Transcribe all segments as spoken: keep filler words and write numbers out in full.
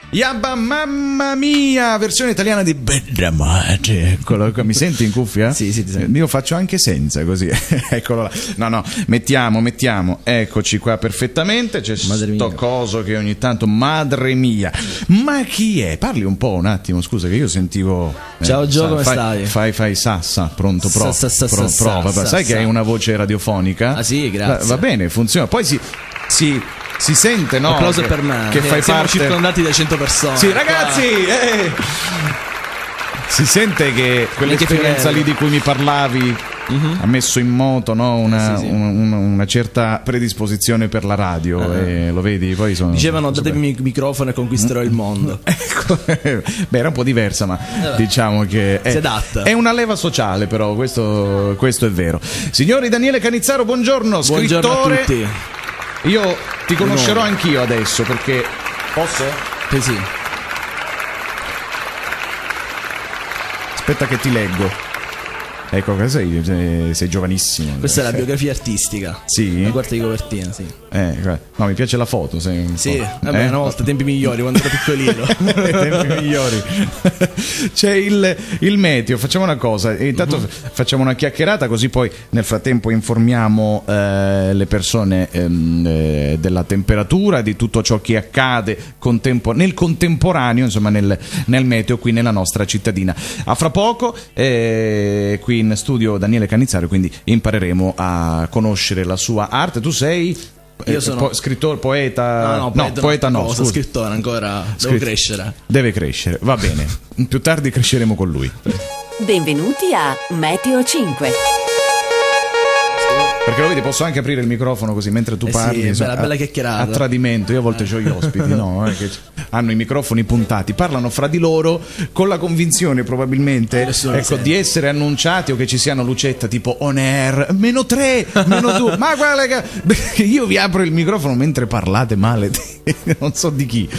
Yabba mamma mia, versione italiana di Bedramate. Eccolo, mi senti in cuffia? Sì, sì, ti sento. Io faccio anche senza, così. Eccolo là. No, no, mettiamo, mettiamo. Eccoci qua perfettamente. C'è Madre sto mia. coso che ogni tanto, madre mia. Ma chi è? Parli un po' un attimo, scusa, che io sentivo. Ciao, Gio, sa- come fai, stai? Fai, fai, sassa, pronto, pro, Sa- sa- sa- pro- sa- prova. sa- Sai sa- che hai una voce radiofonica? Ah, sì, grazie. Va, va bene, funziona. Poi si. si Si sente, no? Applauso che, per me. Che fai Siamo parte... circondati da cento persone. Sì, ragazzi! Eh! Si sente che quell'esperienza lì di cui mi parlavi uh-huh. ha messo in moto, no? una, sì, sì. Una, una, una certa predisposizione per la radio. Uh-huh. E lo vedi? Poi sono, Dicevano sono datemi il microfono e conquisterò il mondo. Ecco, beh, era un po' diversa, ma eh diciamo che è, si adatta. È una leva sociale, però questo, questo è vero. Signori, Daniele Canizzaro, buongiorno, Buongiorno scrittore. a tutti. Io ti conoscerò anch'io adesso, perché posso? Sì, sì. Aspetta che ti leggo. Ecco, sei, sei, sei giovanissimo. Questa è la biografia artistica. Sì? La quarta di copertina, sì. Eh, no, mi piace la foto. Sei un sì, po'. vabbè, eh? una volta, tempi migliori, quando ero piccolino. Tempi migliori. C'è il, il meteo, facciamo una cosa. Intanto uh-huh. facciamo una chiacchierata, così poi nel frattempo informiamo eh, le persone ehm, eh, della temperatura, di tutto ciò che accade contempo- nel contemporaneo, insomma, nel, nel meteo qui nella nostra cittadina. A fra poco, eh, qui in studio Daniele Canizzaro, quindi impareremo a conoscere la sua arte. Tu sei Io sono po- scrittore, poeta. No, no, poeta, no, poeta no, cosa, scrittore ancora. Devo Scritt- crescere. Deve crescere, va bene. Più tardi cresceremo con lui. Benvenuti a Meteo cinque. Perché lo vedi, posso anche aprire il microfono così mentre tu eh parli. Sì, insomma, bella, bella a, chiacchierata. a tradimento. Io a volte eh. ho gli ospiti, no? Eh, che hanno i microfoni puntati, parlano fra di loro con la convinzione probabilmente ecco, di essere annunciati o che ci siano lucetta tipo on air, meno tre, meno due. Ma guarda che io vi apro il microfono mentre parlate male, non so di chi.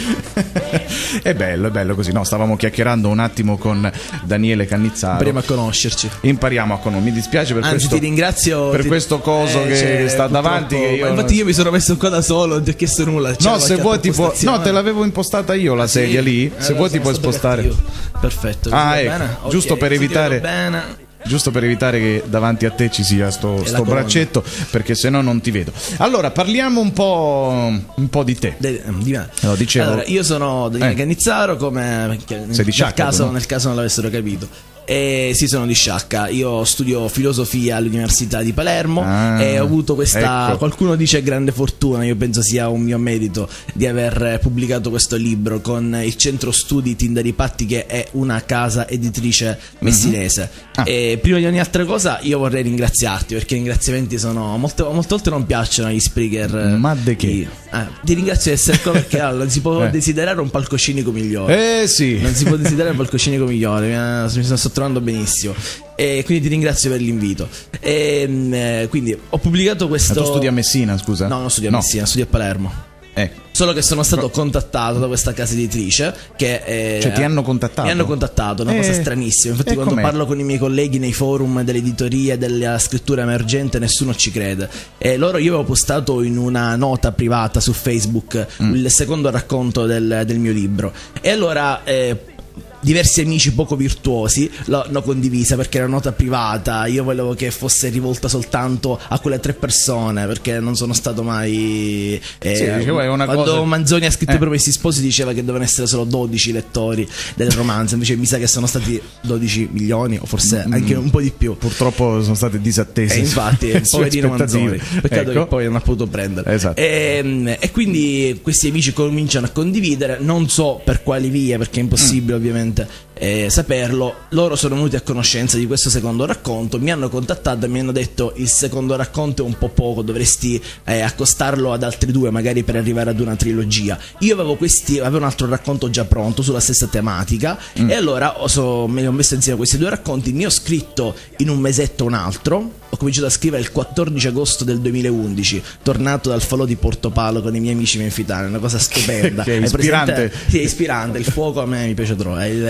È bello, è bello così. No, stavamo chiacchierando un attimo con Daniele Canizzaro. Impariamo a conoscerci. Impariamo a conoscerci. Mi dispiace per Anzi, questo. ti ringrazio per ti... questo coso eh, che cioè, sta davanti. Che io infatti, io mi sono messo qua da solo, non ti ho chiesto nulla. No, se vuoi tipo. No, te l'avevo impostata io la sedia sì? lì. Eh, Se vuoi ti puoi spostare. Cattivo. Perfetto. Ah, ecco. Bene? Giusto okay, per evitare. Bene. Giusto per evitare che davanti a te ci sia sto, sto braccetto, perché sennò non ti vedo. Allora, parliamo un po', un po' di te. De, di me. No, dicevo... Allora, io sono Daniele eh. Canizzaro, come Sei di Sciacca, nel, caso, no? nel caso non l'avessero capito. E sì, sono di Sciacca. Io studio filosofia all'Università di Palermo ah, e ho avuto questa, ecco. qualcuno dice grande fortuna, io penso sia un mio merito di aver pubblicato questo libro con il Centro Studi Tindari Patti, che è una casa editrice messinese. Mm-hmm. ah. E prima di ogni altra cosa io vorrei ringraziarti, perché i ringraziamenti sono molte, molte volte non piacciono agli speaker. Ma de che? Io, eh, ti ringrazio di essere qua, perché allora, non si può eh. desiderare un palcoscenico migliore. Eh sì. Non si può desiderare un palcoscenico migliore. Mi, mi sono trovando benissimo e quindi ti ringrazio per l'invito. E, eh, quindi ho pubblicato questo. Ma tu studi a Messina, scusa? No, non studio a no. Messina, studio a Palermo. Eh. Solo che sono stato contattato da questa casa editrice che eh, cioè ti hanno contattato? Mi hanno contattato, una eh, cosa stranissima. Infatti quando com'è? parlo con i miei colleghi nei forum dell'editoria, della scrittura emergente, nessuno ci crede. E loro, io avevo postato in una nota privata su Facebook mm. il secondo racconto del, del mio libro. E allora eh, diversi amici poco virtuosi l'hanno condivisa, perché era una nota privata. Io volevo che fosse rivolta soltanto a quelle tre persone, perché non sono stato mai eh, sì, dicevo, è una quando cosa... Manzoni ha scritto eh. I Promessi Sposi diceva che dovevano essere solo dodici lettori del romanzo, invece mi sa che sono stati dodici milioni o forse mm. anche un po' di più. Purtroppo sono state disattese. E infatti poverino Manzoni, peccato ecco. che poi non ha potuto prendere. Esatto. e, e quindi questi amici cominciano a condividere, non so per quali vie, perché è impossibile mm. ovviamente Eh, saperlo. Loro sono venuti a conoscenza di questo secondo racconto, mi hanno contattato e mi hanno detto: il secondo racconto è un po' poco, dovresti eh, accostarlo ad altri due, magari per arrivare ad una trilogia. Io avevo questi avevo un altro racconto già pronto sulla stessa tematica mm. e allora ho, so, me li ho messo insieme questi due racconti. Ne ho scritto in un mesetto un altro. Ho cominciato a scrivere il quattordici agosto del duemilaundici, tornato dal falò di Portopalo con i miei amici menfitani, una cosa stupenda. Che è ispirante. Sì, è ispirante, il fuoco a me mi piace troppo, il falò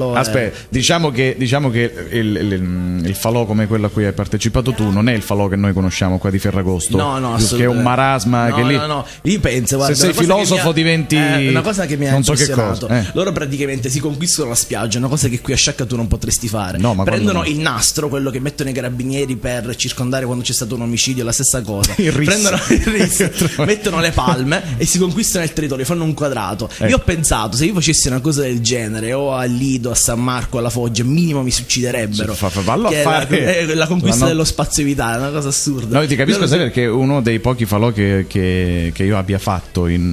questo Aspetta, è... diciamo che, diciamo che il, il, il falò come quello a cui hai partecipato tu non è il falò che noi conosciamo qua di Ferragosto. No, no, che è un marasma. No, che lì... no, no, io penso, guarda, se sei filosofo ha, diventi eh, una cosa che mi ha non so che impressionato. cosa. Eh. Loro praticamente si conquistano la spiaggia, una cosa che qui a Sciacca tu non potresti fare. No, ma prendono quando... il nastro, quello che mettono i carabinieri per circondare quando c'è stato un omicidio, la stessa cosa. Il riso. Prendono il riso, mettono le palme e si conquistano il territorio, fanno un quadrato. Ecco. Io ho pensato, se io facessi una cosa del genere o a Lido, a San Marco, alla Foggia, minimo mi si ucciderebbero. Fa, fa, fallo che a fare. È la, è la conquista la no... dello spazio vitale, è una cosa assurda. No, ti capisco, Loro sai, si... perché uno dei pochi falò che, che, che io abbia fatto in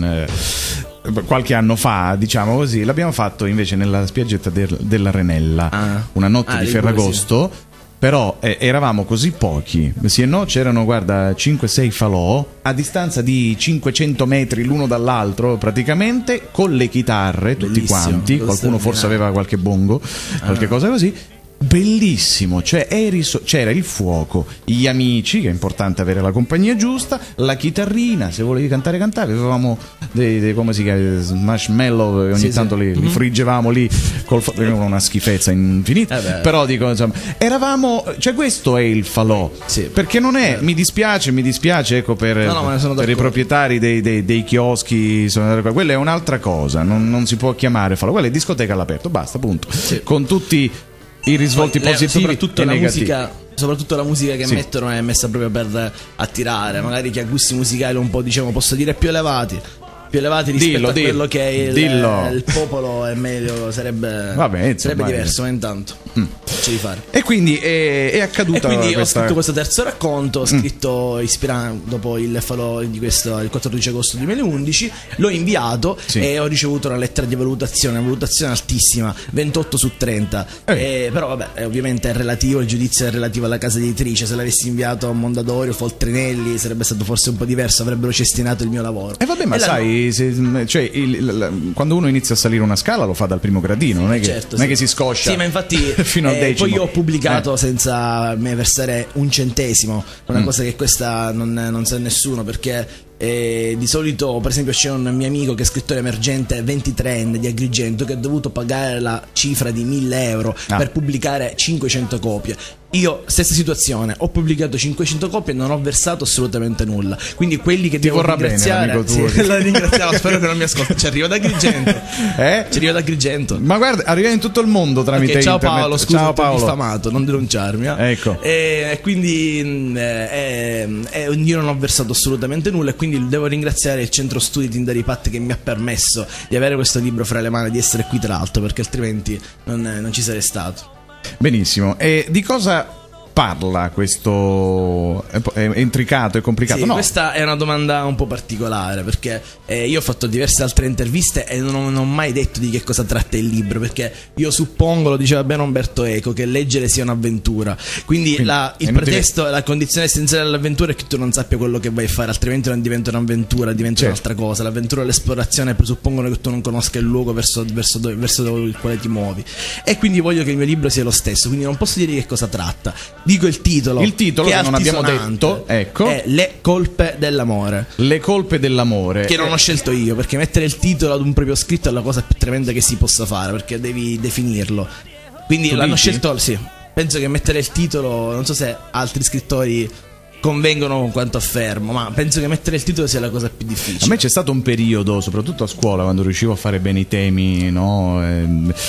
eh, qualche anno fa, diciamo così, l'abbiamo fatto invece nella spiaggetta del, della Renella, ah. una notte ah, di Ferragosto. Sì. Però eh, eravamo così pochi, sì e no, c'erano, guarda, cinque sei falò a distanza di cinquecento metri l'uno dall'altro praticamente, con le chitarre, tutti Bellissimo, quanti, qualcuno forse aveva qualche bongo, ah. qualche cosa così. Bellissimo, cioè eri so- c'era il fuoco, gli amici, che è importante avere la compagnia giusta, la chitarrina, se volevi cantare cantavi, avevamo dei, dei come si chiama, marshmallow, ogni sì, tanto sì. Li, li friggevamo lì col fa- una schifezza infinita, eh però dico insomma, eravamo, cioè questo è il falò, sì. Perché non è, eh. mi dispiace, mi dispiace ecco per, no, no, per i proprietari dei, dei, dei chioschi, insomma, quella è un'altra cosa, non, non si può chiamare falò, quella è discoteca all'aperto, basta, punto, sì. Con tutti i risvolti Poi, positivi soprattutto e la negativi. Musica, soprattutto la musica che sì. mettono è messa proprio per attirare magari chi ha gusti musicali un po', diciamo, posso dire più elevati più elevati rispetto dillo, a dillo. quello che è il, il popolo è meglio, sarebbe, Vabbè, insomma, sarebbe diverso, ma intanto mm. c'è di fare. E quindi è, è accaduta e quindi questa... ho scritto questo terzo racconto, ho scritto mm. ispirato dopo il falò di questo, il quattordici agosto duemilaundici, l'ho inviato sì. e ho ricevuto una lettera di valutazione, una valutazione altissima, ventotto su trenta, eh. E, però vabbè, ovviamente è relativo, il giudizio è relativo alla casa editrice, se l'avessi inviato a Mondadori o Foltrinelli sarebbe stato forse un po' diverso, avrebbero cestinato il mio lavoro. E eh vabbè, ma e sai, Se, cioè, il, il, quando uno inizia a salire una scala lo fa dal primo gradino, non è che, certo, non sì. è che si scoscia. Sì, ma infatti fino al eh, decimo. Poi io ho pubblicato eh. senza me versare un centesimo, una mm. cosa che questa non, non sa nessuno, perché E di solito, per esempio, c'è un mio amico che è scrittore emergente ventitreenne di Agrigento che ha dovuto pagare la cifra di mille euro ah. per pubblicare cinquecento copie. Io, stessa situazione, ho pubblicato cinquecento copie e non ho versato assolutamente nulla. Quindi quelli che ti devo vorrà ringraziare, bene, amico tuo. Sì, la ringraziamo, spero che non mi ascolti. Ci arrivo da Agrigento. Eh? Ci arrivo da Agrigento. Ma guarda, arriva in tutto il mondo tramite okay, ciao internet. Paolo, scusa, ciao Paolo, ti ho diffamato, non denunciarmi. Eh? Ecco. E quindi eh, eh, io non ho versato assolutamente nulla e quindi devo ringraziare il centro studi Tindari Pat che mi ha permesso di avere questo libro fra le mani, di essere qui tra l'altro, perché altrimenti non, non ci sarei stato. Benissimo. E di cosa parla questo? È intricato, è complicato? Sì, no. Questa è una domanda un po' particolare, perché eh, io ho fatto diverse altre interviste e non ho, non ho mai detto di che cosa tratta il libro, perché io suppongo, lo diceva bene Umberto Eco, che leggere sia un'avventura. Quindi, Quindi la, il pretesto, la condizione essenziale dell'avventura è che tu non sappia quello che vai a fare, altrimenti non diventa un'avventura, diventa certo. un'altra cosa. L'avventura e l'esplorazione presuppongono che tu non conosca il luogo verso, verso, dove, verso dove, il quale ti muovi. E quindi voglio che il mio libro sia lo stesso, quindi non posso dire di che cosa tratta. Dico il titolo, il titolo che, che non abbiamo detto, ecco, è Le colpe dell'amore. Le colpe dell'amore, che non ho scelto io, perché mettere il titolo ad un proprio scritto è la cosa più tremenda che si possa fare, perché devi definirlo. Quindi tu l'hanno dici? scelto, sì. Penso che mettere il titolo, non so se altri scrittori convengono con quanto affermo, ma penso che mettere il titolo sia la cosa più difficile. A me c'è stato un periodo, soprattutto a scuola, quando riuscivo a fare bene i temi, no? e,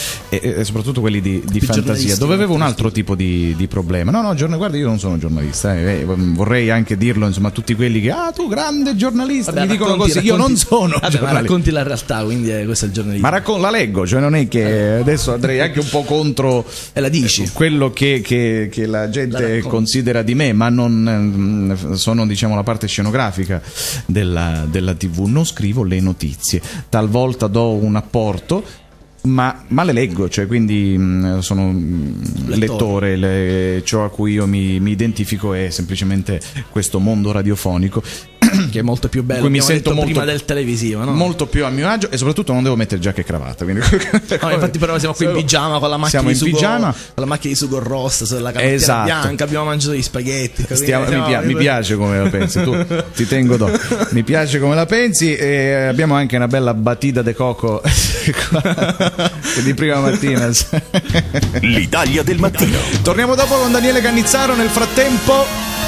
e, e soprattutto quelli di, di fantasia, dove avevo un altro tipo di, di problema. No, no, giorn- guarda, io non sono giornalista, eh, vorrei anche dirlo, insomma, a tutti quelli che ah, tu grande giornalista, Vabbè, mi dicono così, racconti, io non sono Vabbè, ma racconti la realtà, quindi eh, questo è il giornalismo. Ma raccon- la leggo, cioè non è che adesso andrei anche un po' contro e la dici. quello che, che, che la gente la considera di me, ma non sono, diciamo, la parte scenografica della, della tivù. Non scrivo le notizie, talvolta do un apporto, ma, ma le leggo, cioè quindi mh, sono mh, lettore, le, ciò a cui io mi, mi identifico è semplicemente questo mondo radiofonico. che è molto più bello, mi abbiamo sento detto molto, prima del televisivo, no? molto più a mio agio, e soprattutto non devo mettere giacca e cravatta, quindi... no, infatti però siamo qui in pigiama con la macchina siamo di in sugo, pigiama. con la macchina di sugo rossa sulla canottiera Esatto. bianca, abbiamo mangiato gli spaghetti. Stiamo, siamo, mi, pia- mi piace come la pensi, tu ti tengo do. Mi piace come la pensi, e abbiamo anche una bella batida de coco di prima mattina. L'Italia del mattino. Torniamo dopo con Daniele Cannizzaro. Nel frattempo,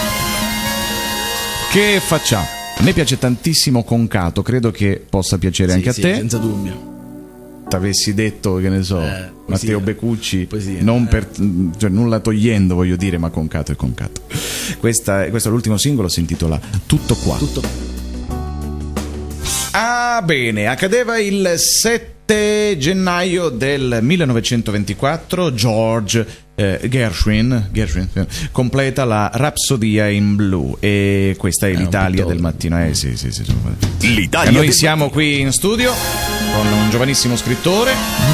che facciamo? A me piace tantissimo Concato, credo che possa piacere sì, anche sì, a te. senza dubbio. T'avessi detto, che ne so, Eh, poesia. Matteo Becucci, Poesia, non eh. per, cioè, nulla togliendo, voglio dire, ma Concato è Concato. Questa, questo è l'ultimo singolo, si intitola Tutto qua. Tutto. Ah, bene, accadeva il sette gennaio del millenovecentoventiquattro. George eh, Gershwin, Gershwin eh, completa la Rapsodia in blu, e questa è un l'Italia pittore. del mattino. Eh sì, sì, sì, sì. L'Italia E noi del siamo qui in studio con un giovanissimo scrittore.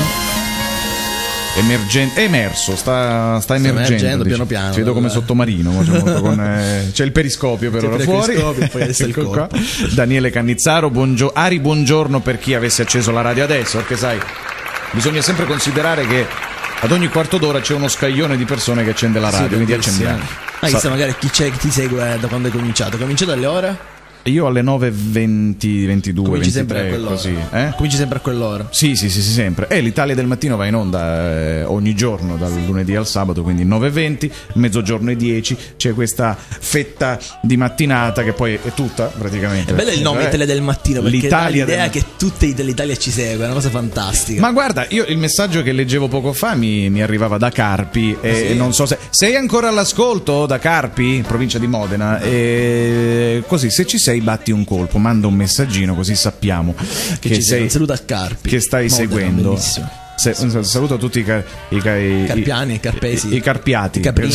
Emergente, è emerso, sta, sta emergendo, emergendo dice. piano piano, Ci vedo come allora. sottomarino, c'è, molto con, eh, c'è il periscopio per C'è ora il fuori. periscopio, poi adesso il Ecco qua. corpo. Daniele Cannizzaro, buongio- Ari, buongiorno per chi avesse acceso la radio adesso, perché sai, bisogna sempre considerare che ad ogni quarto d'ora c'è uno scaglione di persone che accende la radio, Sì, quindi bellissimo. accendiamo. Ah, Sa- chissà magari chi c'è che ti segue da quando hai cominciato. Hai cominciato alle ore? Io alle nove e venti, ventidue, Cominci sempre a ventitré, quell'ora. così, eh? Cominci sempre a quell'ora. Sì, sì, sì, sì, sempre. E l'Italia del mattino va in onda eh, ogni giorno, dal lunedì al sabato, quindi nove e venti, mezzogiorno e dieci. C'è questa fetta di mattinata che poi è tutta, praticamente. È bello il nome Eh, Tele del mattino, perché l'Italia dà l'idea del- che tutta l'Italia ci segue, è una cosa fantastica. Ma guarda, io il messaggio che leggevo poco fa mi, mi arrivava da Carpi, e Sì. non so se... Sei ancora all'ascolto da Carpi, provincia di Modena? E così, se ci sei, batti un colpo, manda un messaggino, così sappiamo che, che ci sei... sei. Saluta a Carpi. che stai Modena, seguendo. bellissimo. Se- saluto tutti i, car- i, ca- i- Carpiani e Carpesi. i, i carpiati I caprini.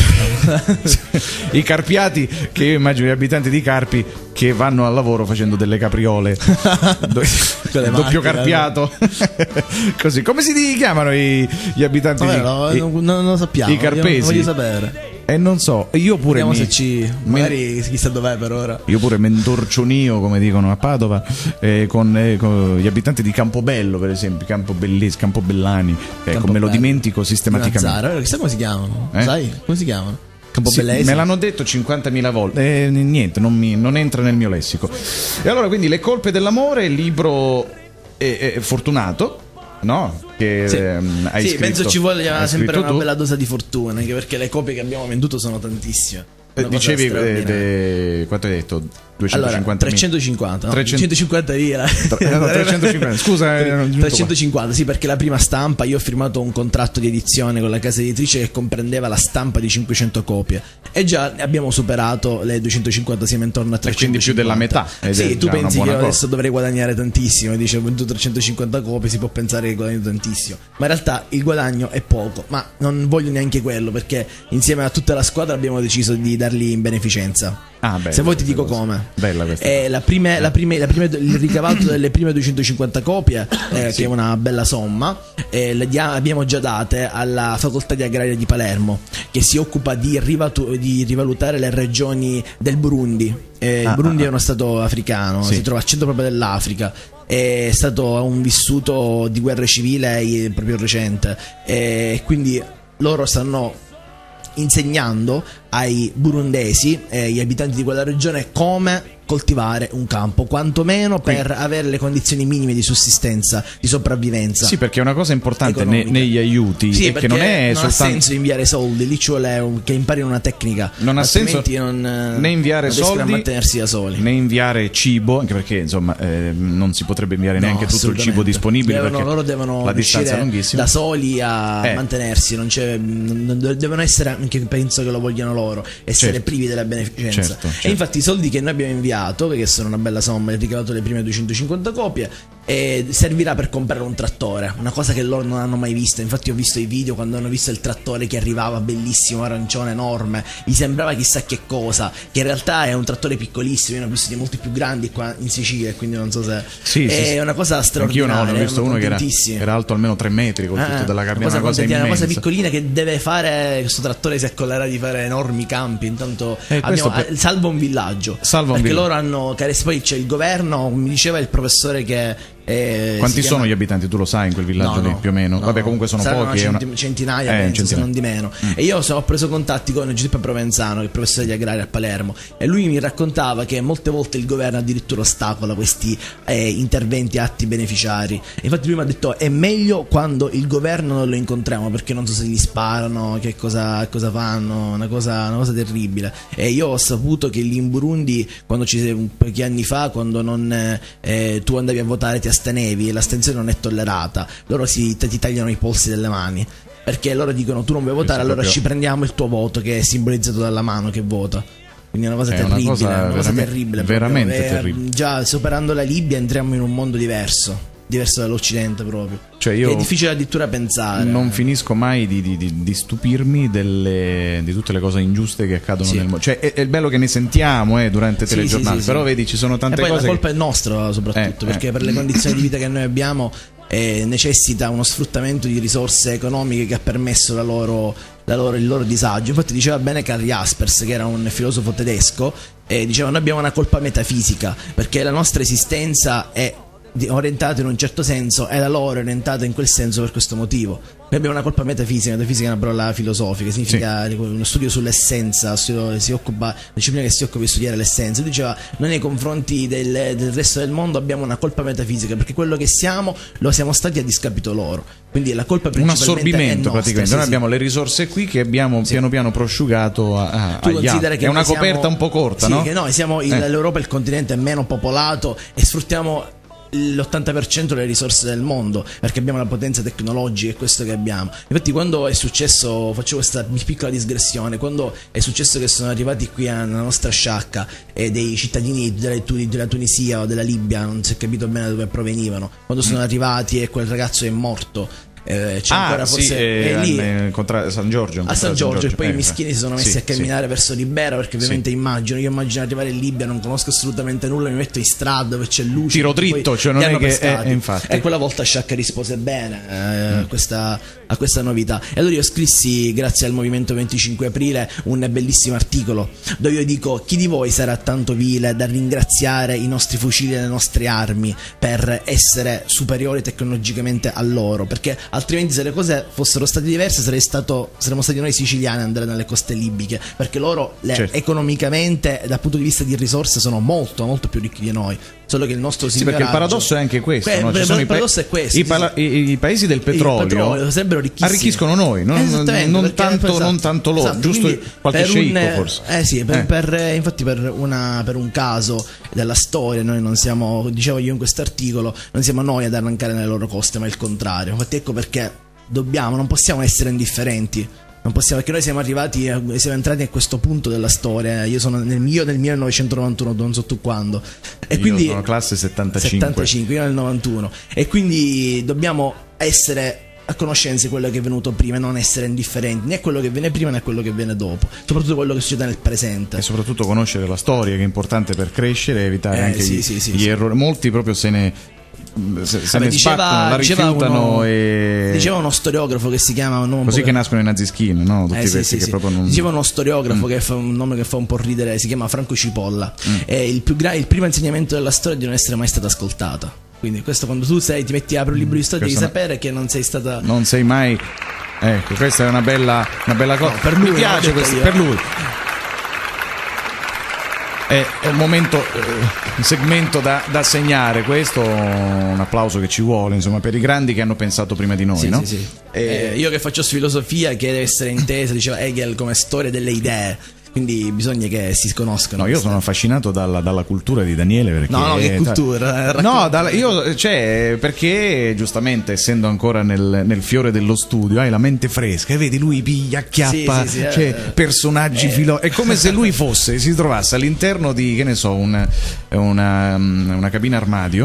i carpiati, che io immagino gli abitanti di Carpi che vanno al lavoro facendo delle capriole Do- Con le doppio macchine, carpiato così. Come si chiamano i- gli abitanti Vabbè, di no, i- non, non lo sappiamo. i carpesi? Voglio, voglio sapere. e non so, io pure Vediamo mi, se ci. Magari chissà dov'è per ora. io pure mi intorcionio, come dicono a Padova, eh, con, eh, con gli abitanti di Campobello, per esempio, Campobellis, Campobellani. Ecco, me lo dimentico sistematicamente. Mazzara, chissà come si chiamano. Eh? Sai? Come si chiamano? Sì, Campobellesi. me l'hanno detto cinquantamila volte, eh, niente, non, mi, non entra nel mio lessico. E allora, quindi, Le colpe dell'amore, libro eh, eh, fortunato, no? Che Sì, ehm, hai sì scritto, penso ci voglia hai sempre scritto una tu. bella dose di fortuna, anche perché le copie che abbiamo venduto sono tantissime. Eh, Una cosa dicevi, eh, straordinaria. de- quanto hai detto? Allora, duecentocinquanta trecentocinquanta, no? trecento duecentocinquanta lire. eh, no, trecentocinquanta, scusa, eh, non- trecentocinquanta, sì, perché la prima stampa io ho firmato un contratto di edizione con la casa editrice che comprendeva la stampa di cinquecento copie e già abbiamo superato le duecentocinquanta, siamo intorno a quindi trecentocinquanta. più della metà, ed è Sì, tu già una pensi che buona io cosa. adesso dovrei guadagnare tantissimo, dice ho venduto trecentocinquanta copie, si può pensare che guadagno tantissimo, ma in realtà il guadagno è poco, ma non voglio neanche quello, perché insieme a tutta la squadra abbiamo deciso di darli in beneficenza. Ah, bella Se vuoi ti questa dico cosa. come. Bella questa Eh, la prime- la prime- la prime- il ricavato delle prime duecentocinquanta copie, eh, che è una bella somma, eh, le dia- abbiamo già date alla facoltà di agraria di Palermo, che si occupa di, rivatu- di rivalutare le regioni del Burundi. Eh, Ah, il Burundi ah, è uno stato africano, Sì. si trova al centro proprio dell'Africa. È stato un vissuto di guerra civile eh, proprio recente, e quindi loro stanno insegnando ai burundesi e agli abitanti di quella regione come coltivare un campo, quantomeno per avere le condizioni minime di sussistenza, di sopravvivenza. Sì, perché è una cosa importante ne- economica. negli aiuti, Sì, è che non è non soltanto ha senso inviare soldi, lì ci vuole un- che imparino una tecnica. Non ha senso altrimenti non, eh, né inviare non riescono soldi a mantenersi da soli. né inviare cibo, anche perché insomma eh, non si potrebbe inviare No, neanche tutto il cibo assolutamente. disponibile, Devono- perché loro devono la distanza è riuscire lunghissima. da soli a Eh. mantenersi, non c'è, non- non- devono essere, anche penso che lo vogliano loro, essere Certo. privi della beneficenza. Certo, certo. E infatti i soldi che noi abbiamo inviato, che sono una bella somma, il ricavato le prime duecentocinquanta copie, e servirà per comprare un trattore, una cosa che loro non hanno mai visto. Infatti ho visto i video quando hanno visto il trattore che arrivava bellissimo, arancione, enorme, gli sembrava chissà che cosa, che in realtà è un trattore piccolissimo. Io ne ho visto di molti più grandi qua in Sicilia, quindi non so se sì, è sì, una cosa straordinaria. Anch'io ne ho visto uno che era, era alto almeno tre metri con tutto ah, della carne, cosa, una cosa immensa, immensa, una cosa piccolina che deve fare. Questo trattore si accollerà di fare enormi campi. Intanto eh, abbiamo, per... salva un villaggio, salva un perché villaggio. loro hanno, poi c'è il governo, mi diceva il professore che Eh, quanti sono chiama... gli abitanti? Tu lo sai in quel villaggio no, lì no, più o meno? No, Vabbè, comunque sono pochi. Centi- una... centinaia, eh, penso, centinaia. se non di meno. Mm. E io so, ho preso contatti con Giuseppe Provenzano, che è il professore di agraria a Palermo, e lui mi raccontava che molte volte il governo addirittura ostacola questi eh, interventi, atti beneficiari. E infatti lui mi ha detto: è meglio quando il governo non lo incontriamo, perché non so se gli sparano, che cosa, cosa fanno, una cosa, una cosa terribile. E io ho saputo che lì in Burundi, quando ci un pochi anni fa, quando non eh, tu andavi a votare, ti astenevi e l'astensione non è tollerata, loro si, ti tagliano i polsi delle mani, perché loro dicono: tu non vuoi votare, allora proprio... ci prendiamo il tuo voto, che è simbolizzato dalla mano che vota. Quindi è una cosa è terribile, una cosa, una cosa veramente, terribile, veramente eh, terribile. Già superando la Libia entriamo in un mondo diverso, diverso dall'Occidente proprio. Cioè io è difficile addirittura pensare. Non finisco mai di, di, di, di stupirmi delle, di tutte le cose ingiuste che accadono sì. nel mondo. Cioè è, è il bello che ne sentiamo eh, durante i sì, telegiornali, sì, sì, però sì. vedi, ci sono tante e poi cose la colpa che... è nostra soprattutto, eh, perché eh. per le condizioni di vita che noi abbiamo eh, necessita uno sfruttamento di risorse economiche che ha permesso la loro, la loro, il loro disagio. Infatti diceva bene Karl Jaspers, che era un filosofo tedesco, e diceva: noi abbiamo una colpa metafisica, perché la nostra esistenza è orientata in un certo senso e la loro è orientata in quel senso per questo motivo. Noi abbiamo una colpa metafisica. Metafisica è una parola filosofica, significa sì. uno studio sull'essenza, studio, si occupa, la disciplina che si occupa di studiare l'essenza. Diceva: noi nei confronti del, del resto del mondo abbiamo una colpa metafisica, perché quello che siamo lo siamo stati a discapito loro. Quindi la colpa principalmente un assorbimento è nostra, praticamente. sì, noi sì. abbiamo le risorse qui che abbiamo sì. piano piano prosciugato a, a, tu agli altri. che è una siamo, coperta un po' corta, sì, no? Che noi siamo il, eh. l'Europa è il continente meno popolato e sfruttiamo l'ottanta per cento delle risorse del mondo, perché abbiamo la potenza tecnologica, è questo che abbiamo. Infatti quando è successo, faccio questa piccola digressione, quando è successo che sono arrivati qui alla nostra sciacca e dei cittadini della, della Tunisia o della Libia, non si è capito bene da dove provenivano, quando sono arrivati e quel ragazzo è morto. Eh, c'è ah, ancora forse sì, eh, è lì eh, contra- San Giorgio, a San Giorgio, e poi eh, i mischini si sono messi sì, a camminare sì. verso Libera, perché ovviamente sì. immagino io immagino arrivare in Libia, non conosco assolutamente nulla, mi metto in strada dove c'è luce, tiro dritto, cioè non è che è, infatti. E quella volta Sciacca rispose bene eh, mm. a, questa, a questa novità. E allora io scrissi, grazie al movimento venticinque aprile, un bellissimo articolo dove io dico: chi di voi sarà tanto vile da ringraziare i nostri fucili e le nostre armi per essere superiori tecnologicamente a loro, perché altrimenti se le cose fossero state diverse sarei stato, saremmo stati noi siciliani ad andare nelle coste libiche, perché loro le, certo. economicamente dal punto di vista di risorse sono molto molto più ricchi di noi, solo che il nostro sì, perché il paradosso è anche questo, que- no? Ci il sono paradosso i, è questo i, sì, pala- sì. i, i paesi del petrolio, petrolio sarebbero ricchissimi, arricchiscono noi, non, non, tanto, esatto, non tanto loro, esatto, giusto qualche sceicco un, forse eh sì, per, eh. per, infatti per, una, per un caso della storia noi non siamo, dicevo io in questo articolo, non siamo noi ad arrancare nelle loro coste, ma il contrario. Infatti ecco perché dobbiamo, non possiamo essere indifferenti, non possiamo, perché noi siamo arrivati, siamo entrati a questo punto della storia. Io sono nel mio nel millenovecentonovantuno, non so tu quando, e io quindi sono classe settantacinque, settantacinque, io nel novantuno, e quindi dobbiamo essere a conoscenza di quello che è venuto prima e non essere indifferenti né a quello che viene prima né a quello che viene dopo, soprattutto quello che succede nel presente, e soprattutto conoscere la storia, che è importante per crescere e evitare eh, anche sì, gli, sì, sì, gli sì. errori. Molti proprio se ne se, se Vabbè, ne diceva, spaccano, la diceva rifiutano uno, e... diceva uno storiografo che si chiama non così che nascono i naziskin, no? Tutti eh, i sì, pezzi sì, che sì. proprio non... Diceva uno storiografo mm. che fa un nome che fa un po' ridere, si chiama Franco Cipolla, mm. e il, più gra- il primo insegnamento della storia è di non essere mai stata ascoltata. Quindi questo, quando tu sei, ti metti apri un libro di storia, devi Questa sapere che non sei stata, non sei mai, ecco, questa è una bella, una bella cosa, no, per lui, mi piace questo, per lui è, è un momento, un segmento da, da segnare questo, un applauso che ci vuole, insomma, per i grandi che hanno pensato prima di noi, sì, no? sì, sì. E... Eh, io che faccio filosofia, che deve essere intesa, diceva Hegel, come storia delle idee, quindi bisogna che si conoscano. No, io sono affascinato dalla, dalla cultura di Daniele, perché no, no, che cultura? Eh, no, dalla, io, cioè, perché giustamente essendo ancora nel, nel fiore dello studio hai la mente fresca e vedi lui piglia, acchiappa, sì, sì, sì, cioè, eh, personaggi eh, filo- è come se lui fosse, si trovasse all'interno di, che ne so, un, una, una cabina armadio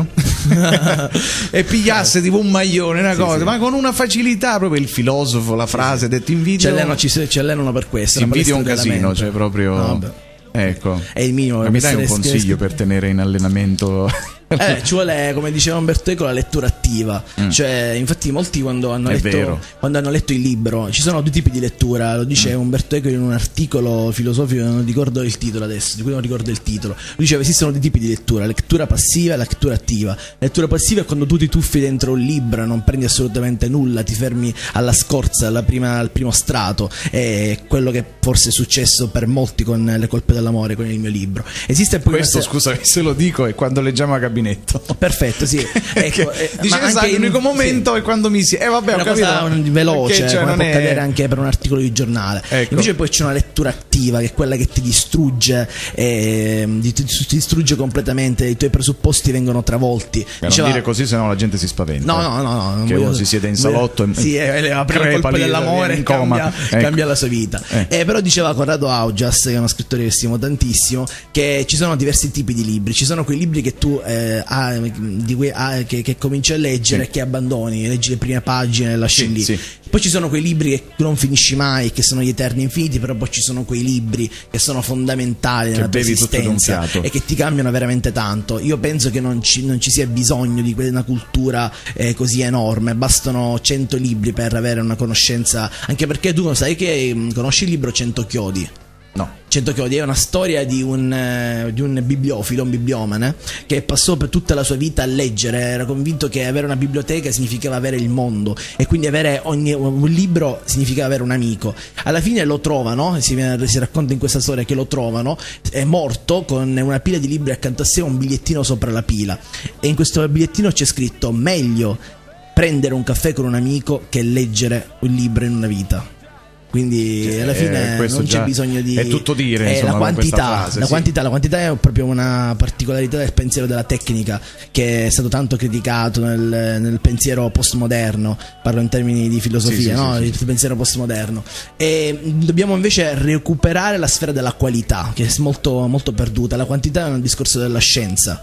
e pigliasse tipo un maglione, una Sì, cosa, sì. ma con una facilità, proprio il filosofo, la frase detto in Ci video. allenano, ci, ci allenano per questo. in la video è un palestra della casino, mente. cioè proprio. No, vabbè. Ecco. È il minimo. Ma mi dai un essere consiglio scritto- per tenere in allenamento? Eh, ci vuole, come diceva Umberto Eco, la lettura attiva. Mm. Cioè, infatti, molti quando hanno, È letto, vero. quando hanno letto il libro, ci sono due tipi di lettura. Lo dice Mm. Umberto Eco in un articolo filosofico, non ricordo il titolo adesso, di cui non ricordo il titolo. Lui diceva: esistono due tipi di lettura, la lettura passiva e la lettura attiva. La lettura passiva è quando tu ti tuffi dentro un libro, non prendi assolutamente nulla, ti fermi alla scorza, alla prima, al primo strato. È quello che forse è successo per molti con Le colpe dell'amore, con il mio libro. Esiste poi Questo, una se- scusami se lo dico, è quando leggiamo a gabinetto. Perfetto, sì. Ecco, eh, Dice ma esatto, anche in- l'unico momento sì. è quando mi si. Eh, vabbè, È ho una capito. cosa veloce, Perché, cioè, come non può è- accadere anche per un articolo di giornale. Ecco. Invece poi c'è una lettura attiva, che è quella che ti distrugge, ehm, ti, ti distrugge completamente, i tuoi presupposti vengono travolti. Per non dire così, sennò la gente si spaventa. No, no, no, no, non Che voglio- uno si siede in salotto e sì, e le apre le crepa colpe lì, dell'amore in e coma. cambia, Ecco. cambia la sua vita. Eh. Eh, però diceva Corrado Augias, che è uno scrittore che stimo tantissimo, che ci sono diversi tipi di libri. Ci sono quei libri che tu eh, ah, di cui, ah, che, che cominci a leggere Sì. e che abbandoni, leggi le prime pagine e lasci Sì, lì. sì. Poi ci sono quei libri che tu non finisci mai, che sono gli eterni infiniti, però poi ci sono quei libri che sono fondamentali nella tua bevi tutto d'un esistenza fiato. e che ti cambiano veramente tanto. Io penso che non ci, non ci sia bisogno di que- una cultura eh, così enorme, bastano cento libri per avere una conoscenza, anche perché tu sai che mh, conosci il libro Cento chiodi. No. Cento chiodi è una storia di un, eh, di un bibliofilo, un bibliomane, che passò per tutta la sua vita a leggere, era convinto che avere una biblioteca significava avere il mondo e quindi avere ogni, un libro significava avere un amico. Alla fine lo trovano, si, viene- si racconta in questa storia che lo trovano, è morto con una pila di libri accanto a sé, un bigliettino sopra la pila, e in questo bigliettino c'è scritto: meglio prendere un caffè con un amico che leggere un libro in una vita. Quindi alla fine Eh, questo non c'è già bisogno di è tutto dire, eh, insomma, la con questa quantità, frase, la sì. quantità, la quantità è proprio una particolarità del pensiero della tecnica che è stato tanto criticato nel, nel pensiero postmoderno, parlo in termini di filosofia, Sì, sì, no? sì, sì. Il pensiero postmoderno, e dobbiamo invece recuperare la sfera della qualità, che è molto, molto perduta. La quantità è un discorso della scienza.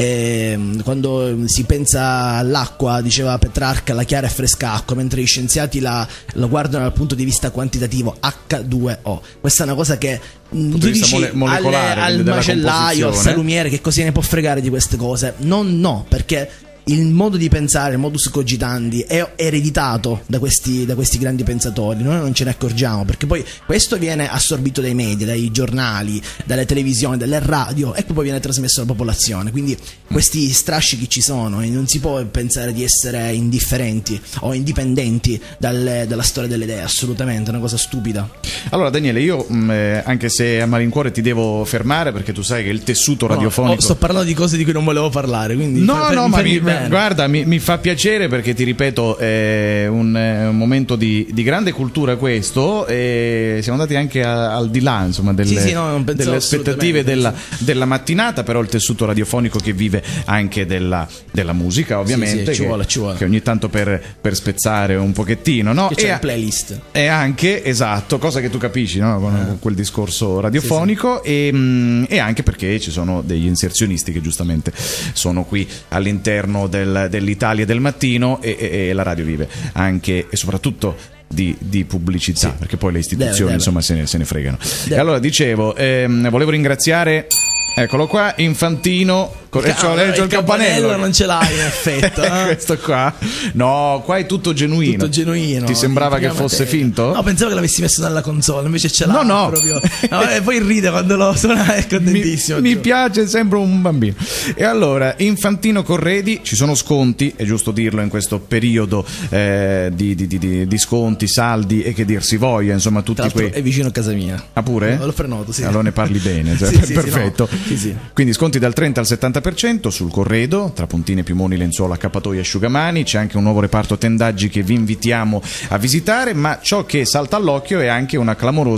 E quando si pensa all'acqua, diceva Petrarca, la chiara e fresca acqua, mentre gli scienziati la, la guardano dal punto di vista quantitativo, acca due o. Questa è una cosa che mh, tu di vista dici mole- molecolare, alle- al quindi della macellaio, al composizione. salumiere, che cosa ne può fregare di queste cose? Non, no, perché il modo di pensare, il modus cogitandi è ereditato da questi, da questi grandi pensatori. Noi non ce ne accorgiamo, perché poi questo viene assorbito dai media, dai giornali, dalle televisioni, dalle radio, e poi viene trasmesso alla popolazione. Quindi questi strascichi ci sono e non si può pensare di essere indifferenti o indipendenti dalle- dalla storia delle idee. Assolutamente, è una cosa stupida. Allora Daniele, io mh, eh, anche se a malincuore ti devo fermare, perché tu sai che il tessuto No, radiofonico oh, sto parlando di cose di cui non volevo parlare, quindi No, fa- fa- no, mi ma fermi mi, bene. guarda, mi, mi fa piacere, perché ti ripeto, è un, eh, un momento di, di grande cultura questo, e siamo andati anche a- al di là, insomma, delle, Sì, sì, no, non pensavo delle aspettative assolutamente, della, sì. della mattinata, però il tessuto radiofonico che vive anche della, della musica, ovviamente, sì, ci che, vuole, ci vuole. che ogni tanto per, per spezzare un pochettino, no? Che c'è E la a- playlist. e anche, esatto, cosa che tu capisci, no? con, con quel discorso radiofonico, E, mh, e anche perché ci sono degli inserzionisti che giustamente sono qui all'interno del- dell'Italia del mattino, e, e- e la radio vive anche e soprattutto di, di pubblicità, perché poi le istituzioni Deve, deve. insomma se ne, se ne fregano. Deve. E allora dicevo, ehm, volevo ringraziare, eccolo qua, Infantino. Cor- Ah, c'ho leggo il campanello, non ce l'hai in effetto, eh? questo qua, no, qua è tutto genuino. Tutto genuino. Ti sembrava di che prima fosse materia. finto? No, pensavo che l'avessi messo nella console, invece ce l'ha. No, no. proprio. No, e poi ride quando lo suona, è contentissimo. Mi, mi giuro. piace, sembra un bambino. E allora, Infantino Corredi, ci sono sconti, è giusto dirlo in questo periodo eh, di, di, di, di- di sconti, saldi e che dir si voglia, insomma, tutti Tra l'altro quei. è vicino a casa mia. Ah, pure? L'ho prenoto, sì. Allora ne parli bene, cioè, Sì, sì, sì, perfetto. no. Sì, sì. Quindi sconti dal trenta al settanta per cento sul corredo, tra puntine, piumoni, lenzuola, accappatoi e asciugamani. C'è anche un nuovo reparto tendaggi che vi invitiamo a visitare, ma ciò che salta all'occhio è anche una clamorosa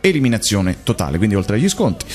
eliminazione totale, quindi oltre agli sconti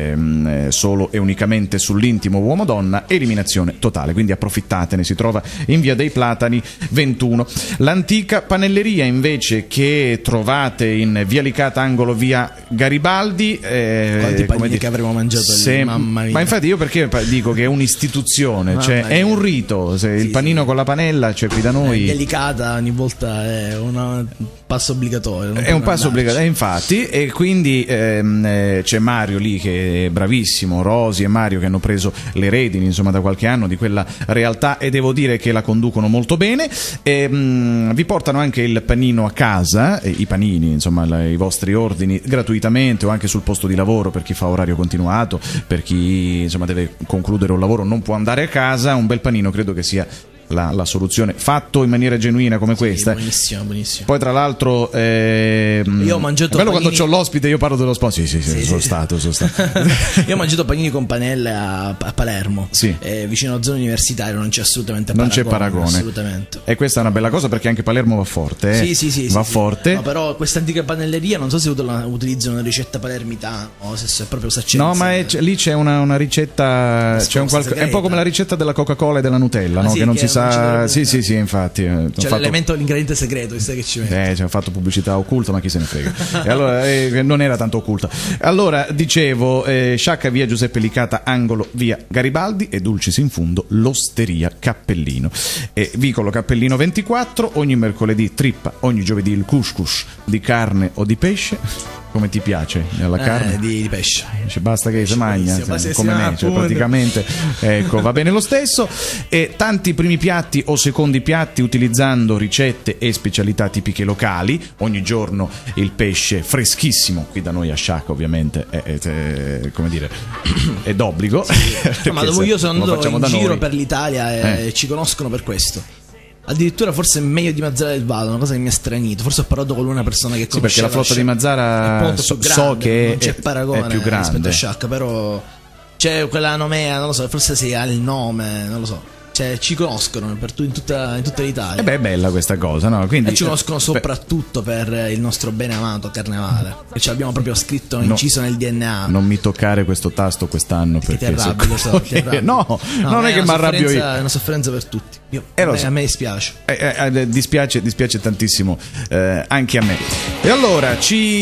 ehm, solo e unicamente sull'intimo uomo-donna, eliminazione totale, quindi approfittatene, si trova in via dei Platani ventuno. L'antica panelleria invece, che trovate in via Licata angolo via Garibaldi, eh, quanti panini come che avremo mangiato se, lì, mamma mia. Ma infatti io perché dico che è un'istituzione, cioè è un rito, se sì, il panino sì. con la panella, cioè qui da noi via Licata ogni volta è un passo obbligatorio, è un passo obbligatorio, infatti, e quindi ehm, eh, c'è Mario lì che è bravissimo, Rosi e Mario che hanno preso le redini insomma da qualche anno di quella realtà e devo dire che la conducono molto bene. E, mh, vi portano anche il panino a casa, eh, i panini insomma la, i vostri ordini gratuitamente o anche sul posto di lavoro per chi fa orario continuato, per chi insomma deve concludere un lavoro, non può andare a casa, un bel panino credo che sia La, la soluzione, fatto in maniera genuina come sì, questa. Buonissimo, buonissimo. Poi tra l'altro ehm, io ho mangiato è bello panini... quando c'ho l'ospite io parlo dello sponsor. Sì, sì, sì, sì, sono, sì, stato, sì. sono stato Io ho mangiato panini con panelle a, a Palermo, sì. eh, vicino alla zona universitaria, non c'è assolutamente non paragone, c'è paragone assolutamente. E questa è una bella cosa perché anche Palermo va forte, eh? Sì, sì, sì, va sì, forte. Sì. No, però questa antica panelleria non so se utilizzano una ricetta palermitana o se è proprio saccenza. No, ma è, lì c'è una, una ricetta, c'è un qualche, è un po' come la ricetta della Coca-Cola e della Nutella, ah, no? Sì, che non che si sa. Sì, sì, sì, infatti. C'è fatto... l'elemento, l'ingrediente segreto, sai che ci mette. Eh, ci hanno fatto pubblicità occulta, ma chi se ne frega. E allora, eh, non era tanto occulta. Allora, dicevo, eh, Sciacca via Giuseppe Licata, angolo via Garibaldi, e Dulcis in Fundo, l'Osteria Cappellino. E vicolo Cappellino ventiquattro, ogni mercoledì trippa, ogni giovedì il couscous di carne o di pesce. Come ti piace la carne? Eh, di, di pesce. Cioè, basta che si mangia, sì, come me, cioè, praticamente ecco, va bene lo stesso. E tanti primi piatti o secondi piatti utilizzando ricette e specialità tipiche locali. Ogni giorno il pesce freschissimo, qui da noi a Sciacca ovviamente è, è, è come dire è d'obbligo. Sì. Ma dove io sono andato in giro noi. per l'Italia e eh. ci conoscono per questo. Addirittura forse è meglio di Mazara del Vado, una cosa che mi ha stranito. Forse ho parlato con una persona che conosceva. Sì, perché la flotta di Mazara so, grande, so che non c'è è, paragone è più grande rispetto a Sciacca, però c'è quella nomea, non lo so, forse si ha il nome, non lo so. Cioè, ci conoscono per tu, in, tutta, in tutta l'Italia. E beh, è bella questa cosa, no? Quindi, e ci conoscono soprattutto per il nostro bene amato Carnevale, che ce l'abbiamo proprio scritto, inciso no, nel D N A. Non mi toccare questo tasto quest'anno perché, perché ti arrabbi, lo so, ti arrabbi. No, no, non è, è che mi arrabbio io. È una sofferenza per tutti. Io, eh, a, me, so. a me dispiace. Eh, eh, dispiace, dispiace tantissimo eh, anche a me. E allora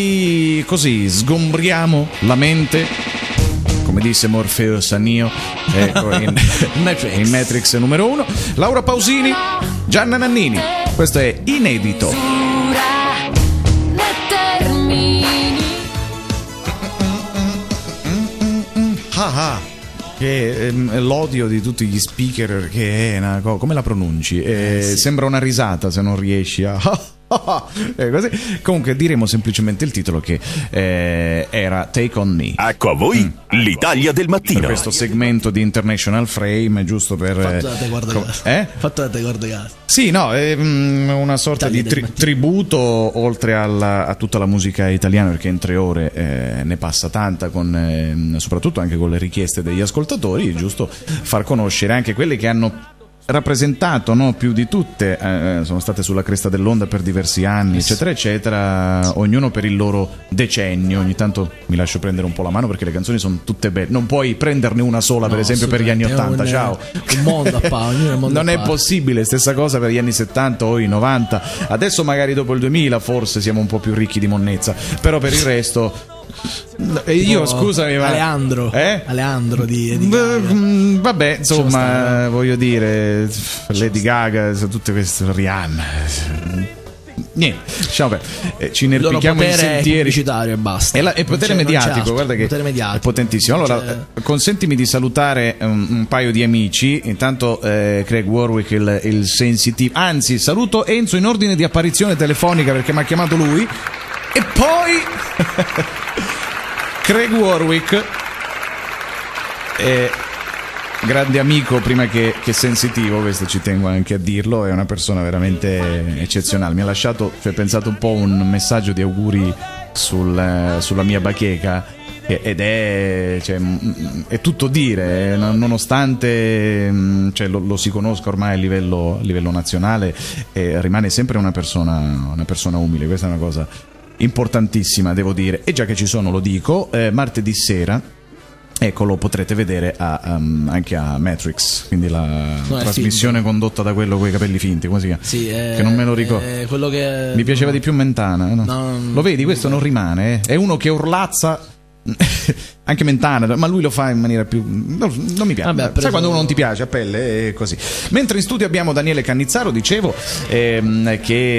ci così sgombriamo la mente. Come disse Morpheus a Neo, ecco, in, Matrix. in Matrix numero uno. Laura Pausini, Gianna Nannini. Questo è inedito. Ah ah. Che ehm, l'odio di tutti gli speaker, che è una co- come la pronunci? Eh, eh, sì. Sembra una risata se non riesci a eh, così. Comunque diremo semplicemente il titolo, che eh, era Take On Me. Ecco a voi mm. l'Italia del mattino. Per questo segmento di International Frame, giusto per fatto da te, guarda co- caso. Eh? Fatto da te, guarda caso. Sì, no, è una sorta Italia di tri- tributo oltre alla, a tutta la musica italiana, perché in tre ore eh, ne passa tanta, con eh, soprattutto anche con le richieste degli ascoltatori, è giusto far conoscere anche quelle che hanno rappresentato, no, più di tutte, eh, sono state sulla cresta dell'onda per diversi anni, eccetera eccetera, ognuno per il loro decennio. Ogni tanto mi lascio prendere un po' la mano perché le canzoni sono tutte belle, non puoi prenderne una sola, no, per esempio per gli anni ottanta, un, ciao un mondo a Paolo, un mondo non a è possibile, stessa cosa per gli anni settanta o i novanta. Adesso magari dopo il duemila forse siamo un po' più ricchi di monnezza, però per il resto io oh, scusami ma Aleandro eh? Aleandro di, di B- vabbè insomma voglio dire Lady Gaga, tutte queste, Rihanna, niente, diciamo, eh, ci inerpichiamo in sentieri pubblicitario e basta. E la, il potere mediatico, guarda che potere mediatico. È potentissimo. Allora, cioè... consentimi di salutare un, un paio di amici. Intanto eh, Craig Warwick, il, il Sensitive. Anzi, saluto Enzo in ordine di apparizione telefonica perché mi ha chiamato lui. E poi Craig Warwick, eh, grande amico prima che, che sensitivo, questo ci tengo anche a dirlo, è una persona veramente eccezionale. Mi ha lasciato, cioè, pensate un po', un messaggio di auguri sul, sulla mia bacheca, ed è, cioè, è tutto dire, nonostante, cioè, lo, lo si conosca ormai a livello, a livello nazionale, e rimane sempre una persona, una persona umile. Questa è una cosa importantissima, devo dire. E già che ci sono, lo dico, eh, martedì sera, ecco, lo potrete vedere a, um, anche a Matrix, quindi la No, è trasmissione film. condotta da quello con i capelli finti, come si chiama? Sì, eh, che non me lo ricordo. eh, quello che Mi piaceva di più Mentana, eh, no? No, Lo vedi, questo non rimane, eh? È uno che urlazza anche Mentana, ma lui lo fa in maniera più non, non mi piace. Vabbè, ha preso- Sai quando uno non ti piace a pelle è così. Mentre in studio abbiamo Daniele Cannizzaro, dicevo, ehm,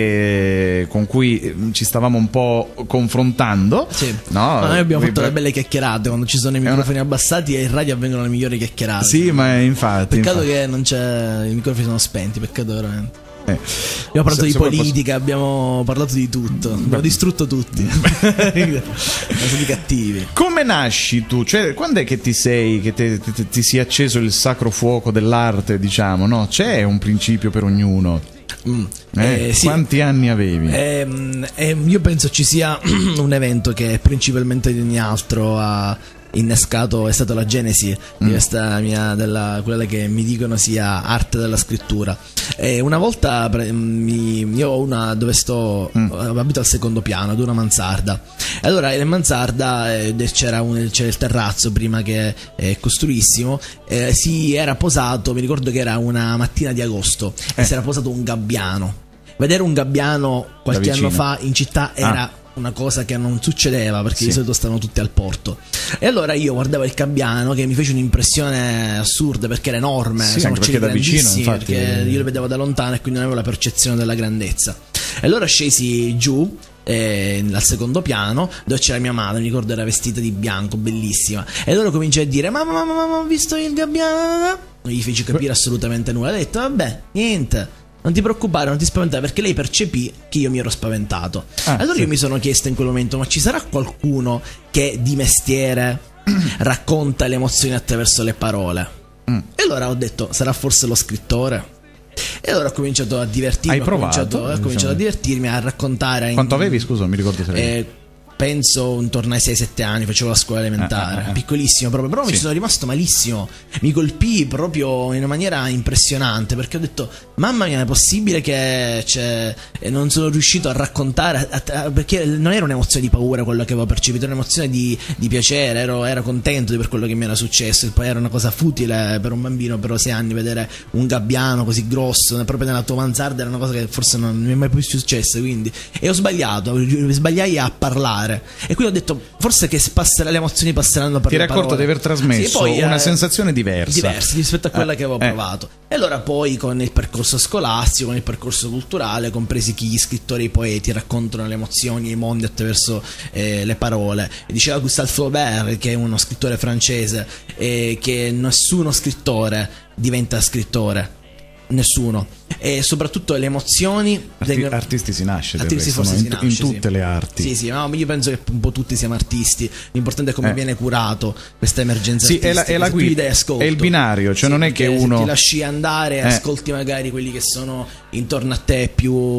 che con cui ci stavamo un po' confrontando. Sì. No, Ma noi abbiamo vi- fatto le belle chiacchierate quando ci sono i microfoni abbassati e in radio avvengono le migliori chiacchierate. Sì, ma infatti, Peccato infatti. che non c'è, i microfoni sono spenti, peccato veramente. Eh. Abbiamo parlato Se- di se vuoi politica, abbiamo parlato di tutto, abbiamo distrutto tutti. Siamo stati cattivi. Come nasci tu? Cioè, quando è che ti sei, che te- te- te- ti sia acceso il sacro fuoco dell'arte, diciamo, no? C'è un principio per ognuno. Mm. Eh, Eh, sì. Quanti anni avevi? Ehm, ehm, io penso ci sia un evento che principalmente di ogni altro ha innescato, è stata la genesi di questa mia, della, quella che mi dicono sia arte della scrittura. E una volta pre- mi, io ho una dove sto, abito al secondo piano, ad una mansarda. E allora in mansarda eh, c'era, un, c'era il terrazzo prima che eh, costruissimo, eh, si era posato, mi ricordo che era una mattina di agosto e si era posato un gabbiano. Vedere un gabbiano qualche Da anno vicino. fa in città era Ah. una cosa che non succedeva perché Sì. di solito stavano tutti al porto. E allora io guardavo il gabbiano che mi fece un'impressione assurda perché era enorme, Sì, sono anche perché uccelli da vicino, grandissimi, infatti, perché eh. io lo vedevo da lontano e quindi non avevo la percezione della grandezza. E allora scesi giù eh, al secondo piano dove c'era mia madre, mi ricordo era vestita di bianco, bellissima, e allora cominciai a dire mamma mamma mamma ho visto il gabbiano, non gli feci capire assolutamente nulla, ha detto vabbè niente, non ti preoccupare, non ti spaventare, perché lei percepì che io mi ero spaventato. Ah, allora sì. io mi sono chiesto in quel momento, ma ci sarà qualcuno che di mestiere racconta le emozioni attraverso le parole? Mm. E allora ho detto, sarà forse lo scrittore? E allora ho cominciato a divertirmi, Hai ho provato, cominciato, ho cominciato diciamo. a divertirmi, a raccontare. Quanto avevi, scusa, non mi ricordo se avevi. Eh, penso intorno ai sei sette anni, facevo la scuola elementare, Ah, ah, ah. piccolissimo proprio, però mi Sì. sono rimasto malissimo, mi colpì proprio in una maniera impressionante perché ho detto mamma mia, è possibile che c'è... e non sono riuscito a raccontare a- a- perché non era un'emozione di paura quello che avevo percepito, era un'emozione di, di piacere, ero, ero contento di per quello che mi era successo, e poi era una cosa futile per un bambino per sei anni vedere un gabbiano così grosso proprio nella tua mansarda, era una cosa che forse non mi è mai più successa, quindi e ho sbagliato, sbagliai a parlare e quindi ho detto forse che passerà, le emozioni passeranno per Ti le eri accorto parole. di aver trasmesso Sì, poi, una eh, sensazione diversa. diversa rispetto a quella Eh, che avevo eh. provato. E allora poi con il percorso scolastico, con il percorso culturale, compresi chi gli scrittori e i poeti raccontano le emozioni e i mondi attraverso eh, le parole. E diceva Gustave Flaubert, che è uno scrittore francese, eh, che nessuno scrittore diventa scrittore. Nessuno. E soprattutto le emozioni Arti- vengono- artisti si nasce, del Artisti resto, forse no? si in, nasce, in sì. tutte le arti. Sì, sì, no, io penso che un po' tutti siamo artisti. L'importante è come Eh. viene curato questa emergenza Sì, è la, artistica. è la Se tu guida, gli dai ascolto. è il binario, cioè Sì, non è che perché se uno ti lasci andare e Eh. ascolti magari quelli che sono intorno a te più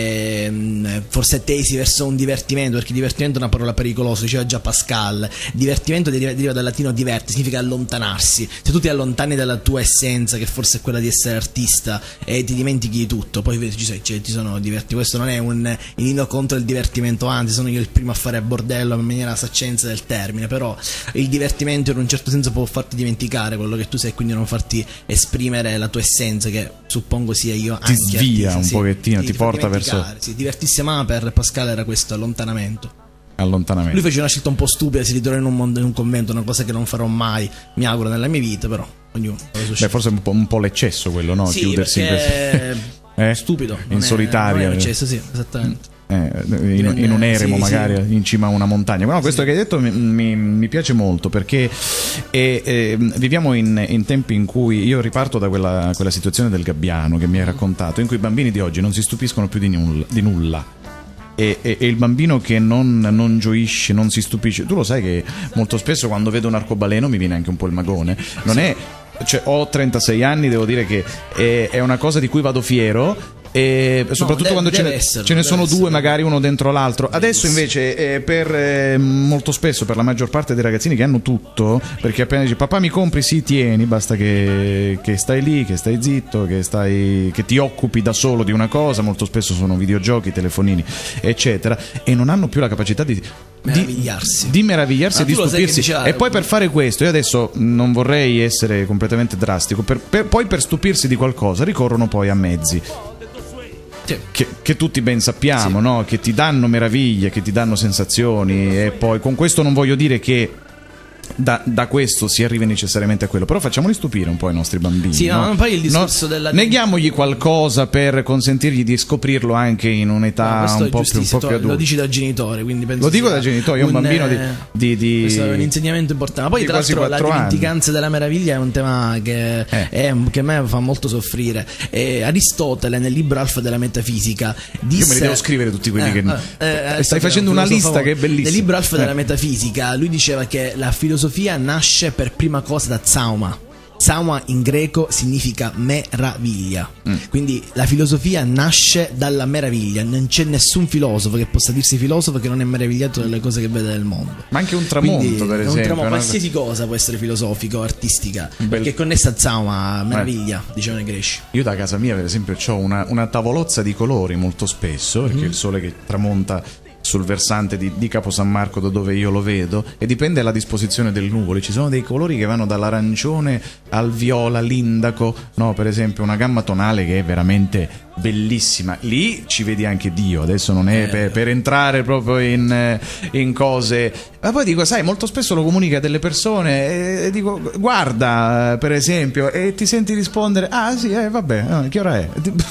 ehm, forse tesi verso un divertimento, perché divertimento è una parola pericolosa, diceva già Pascal. Divertimento deriva, deriva dal latino diverte, significa allontanarsi. Se tu ti allontani dalla tua essenza, che forse è quella di essere artista, e ti dimentichi di tutto, poi ci sei, cioè, ti sono diverti. Questo non è un inno contro il divertimento, anzi sono io il primo a fare bordello in maniera saccenza del termine, però il divertimento in un certo senso può farti dimenticare quello che tu sei, quindi non farti esprimere la tua essenza, che suppongo sia io Ti anche svia artista, un sì. pochettino, Sì, ti fa porta verso- dimenticare, sì, divertissima per Pascal era questo allontanamento. allontanamento. Lui fece una scelta un po' stupida, si ritrova in un, mondo, in un convento, una cosa che non farò mai, mi auguro, nella mia vita, però ognuno fa le sue Beh, scelte. forse un po', un po' l'eccesso quello, no? Sì, Chiudersi in perché Eh? stupido, non in è- solitaria, non è un eccesso, sì, esattamente. eh, in, in un eremo Sì, magari sì. in cima a una montagna. No, questo che hai detto mi, mi- mi piace molto perché eh, eh, viviamo in, in tempi in cui io riparto da quella, quella situazione del gabbiano che mi hai raccontato, in cui i bambini di oggi non si stupiscono più di nulla. Di nulla. E, e- e il bambino che non, non gioisce, non si stupisce. Tu lo sai che molto spesso quando vedo un arcobaleno mi viene anche un po' il magone. Non è, cioè, ho trentasei anni, devo dire che è, è una cosa di cui vado fiero, e soprattutto deve- quando ce deve ne, esserlo, ce ne deve sono due esserlo. magari uno dentro l'altro. Adesso invece eh, per eh, molto spesso per la maggior parte dei ragazzini che hanno tutto, perché appena dici papà mi compri, sì tieni, basta che, che stai lì, che stai zitto, che stai che ti occupi da solo di una cosa, molto spesso sono videogiochi, telefonini eccetera, e non hanno più la capacità di Meravigliarsi. di, di meravigliarsi Ma e di tu lo sai che stupirsi. diceva- E poi per fare questo, io adesso non vorrei essere completamente drastico, per- per- poi per stupirsi di qualcosa ricorrono poi a mezzi Sì. che, che tutti ben sappiamo, Sì. no? Che ti danno meraviglie, che ti danno sensazioni, e poi con questo non voglio dire che da, da questo si arrivi necessariamente a quello, però facciamoli stupire un po' i nostri bambini. Sì, no, ma poi il discorso della- neghiamogli qualcosa per consentirgli di scoprirlo anche in un'età No, questo un è po' più, un giustissimo, po' più tu lo adulta. dici da genitore, quindi penso Lo dico sia da genitore, io ho un bambino di- di- di- questo è un insegnamento importante. Ma poi di tra quasi l'altro la quattro anni. dimenticanza della meraviglia è un tema che, Eh. è- che a me fa molto soffrire. E Aristotele nel libro Alfa della Metafisica disse, Io me li devo scrivere tutti quelli che- eh, stai facendo una filosofo lista che è bellissima. Nel libro Alfa Eh. della Metafisica lui diceva che la filosofia nasce per prima cosa da Zauma. Zauma in greco significa meraviglia, Mm. quindi la filosofia nasce dalla meraviglia. Non c'è nessun filosofo che possa dirsi filosofo che non è meravigliato dalle cose che vede nel mondo. Ma anche un tramonto, Quindi, per un esempio, tramonto, no? qualsiasi cosa può essere filosofico, artistica, bel- perché è connessa a Zauma, meraviglia, dicevano i greci. Io da casa mia, per esempio, ho una, una tavolozza di colori molto spesso, perché Mm-hmm. il sole che tramonta sul versante di, di Capo San Marco, da dove io lo vedo, e dipende dalla disposizione del nuvolo. Ci sono dei colori che vanno dall'arancione al viola, l'indaco, no? Per esempio una gamma tonale che è veramente bellissima. Lì ci vedi anche Dio. Adesso non è per, per entrare proprio in, eh, in cose, ma poi dico, sai, molto spesso lo comunica a delle persone e, e dico guarda, per esempio, e ti senti rispondere ah sì, eh, vabbè, no, che ora è?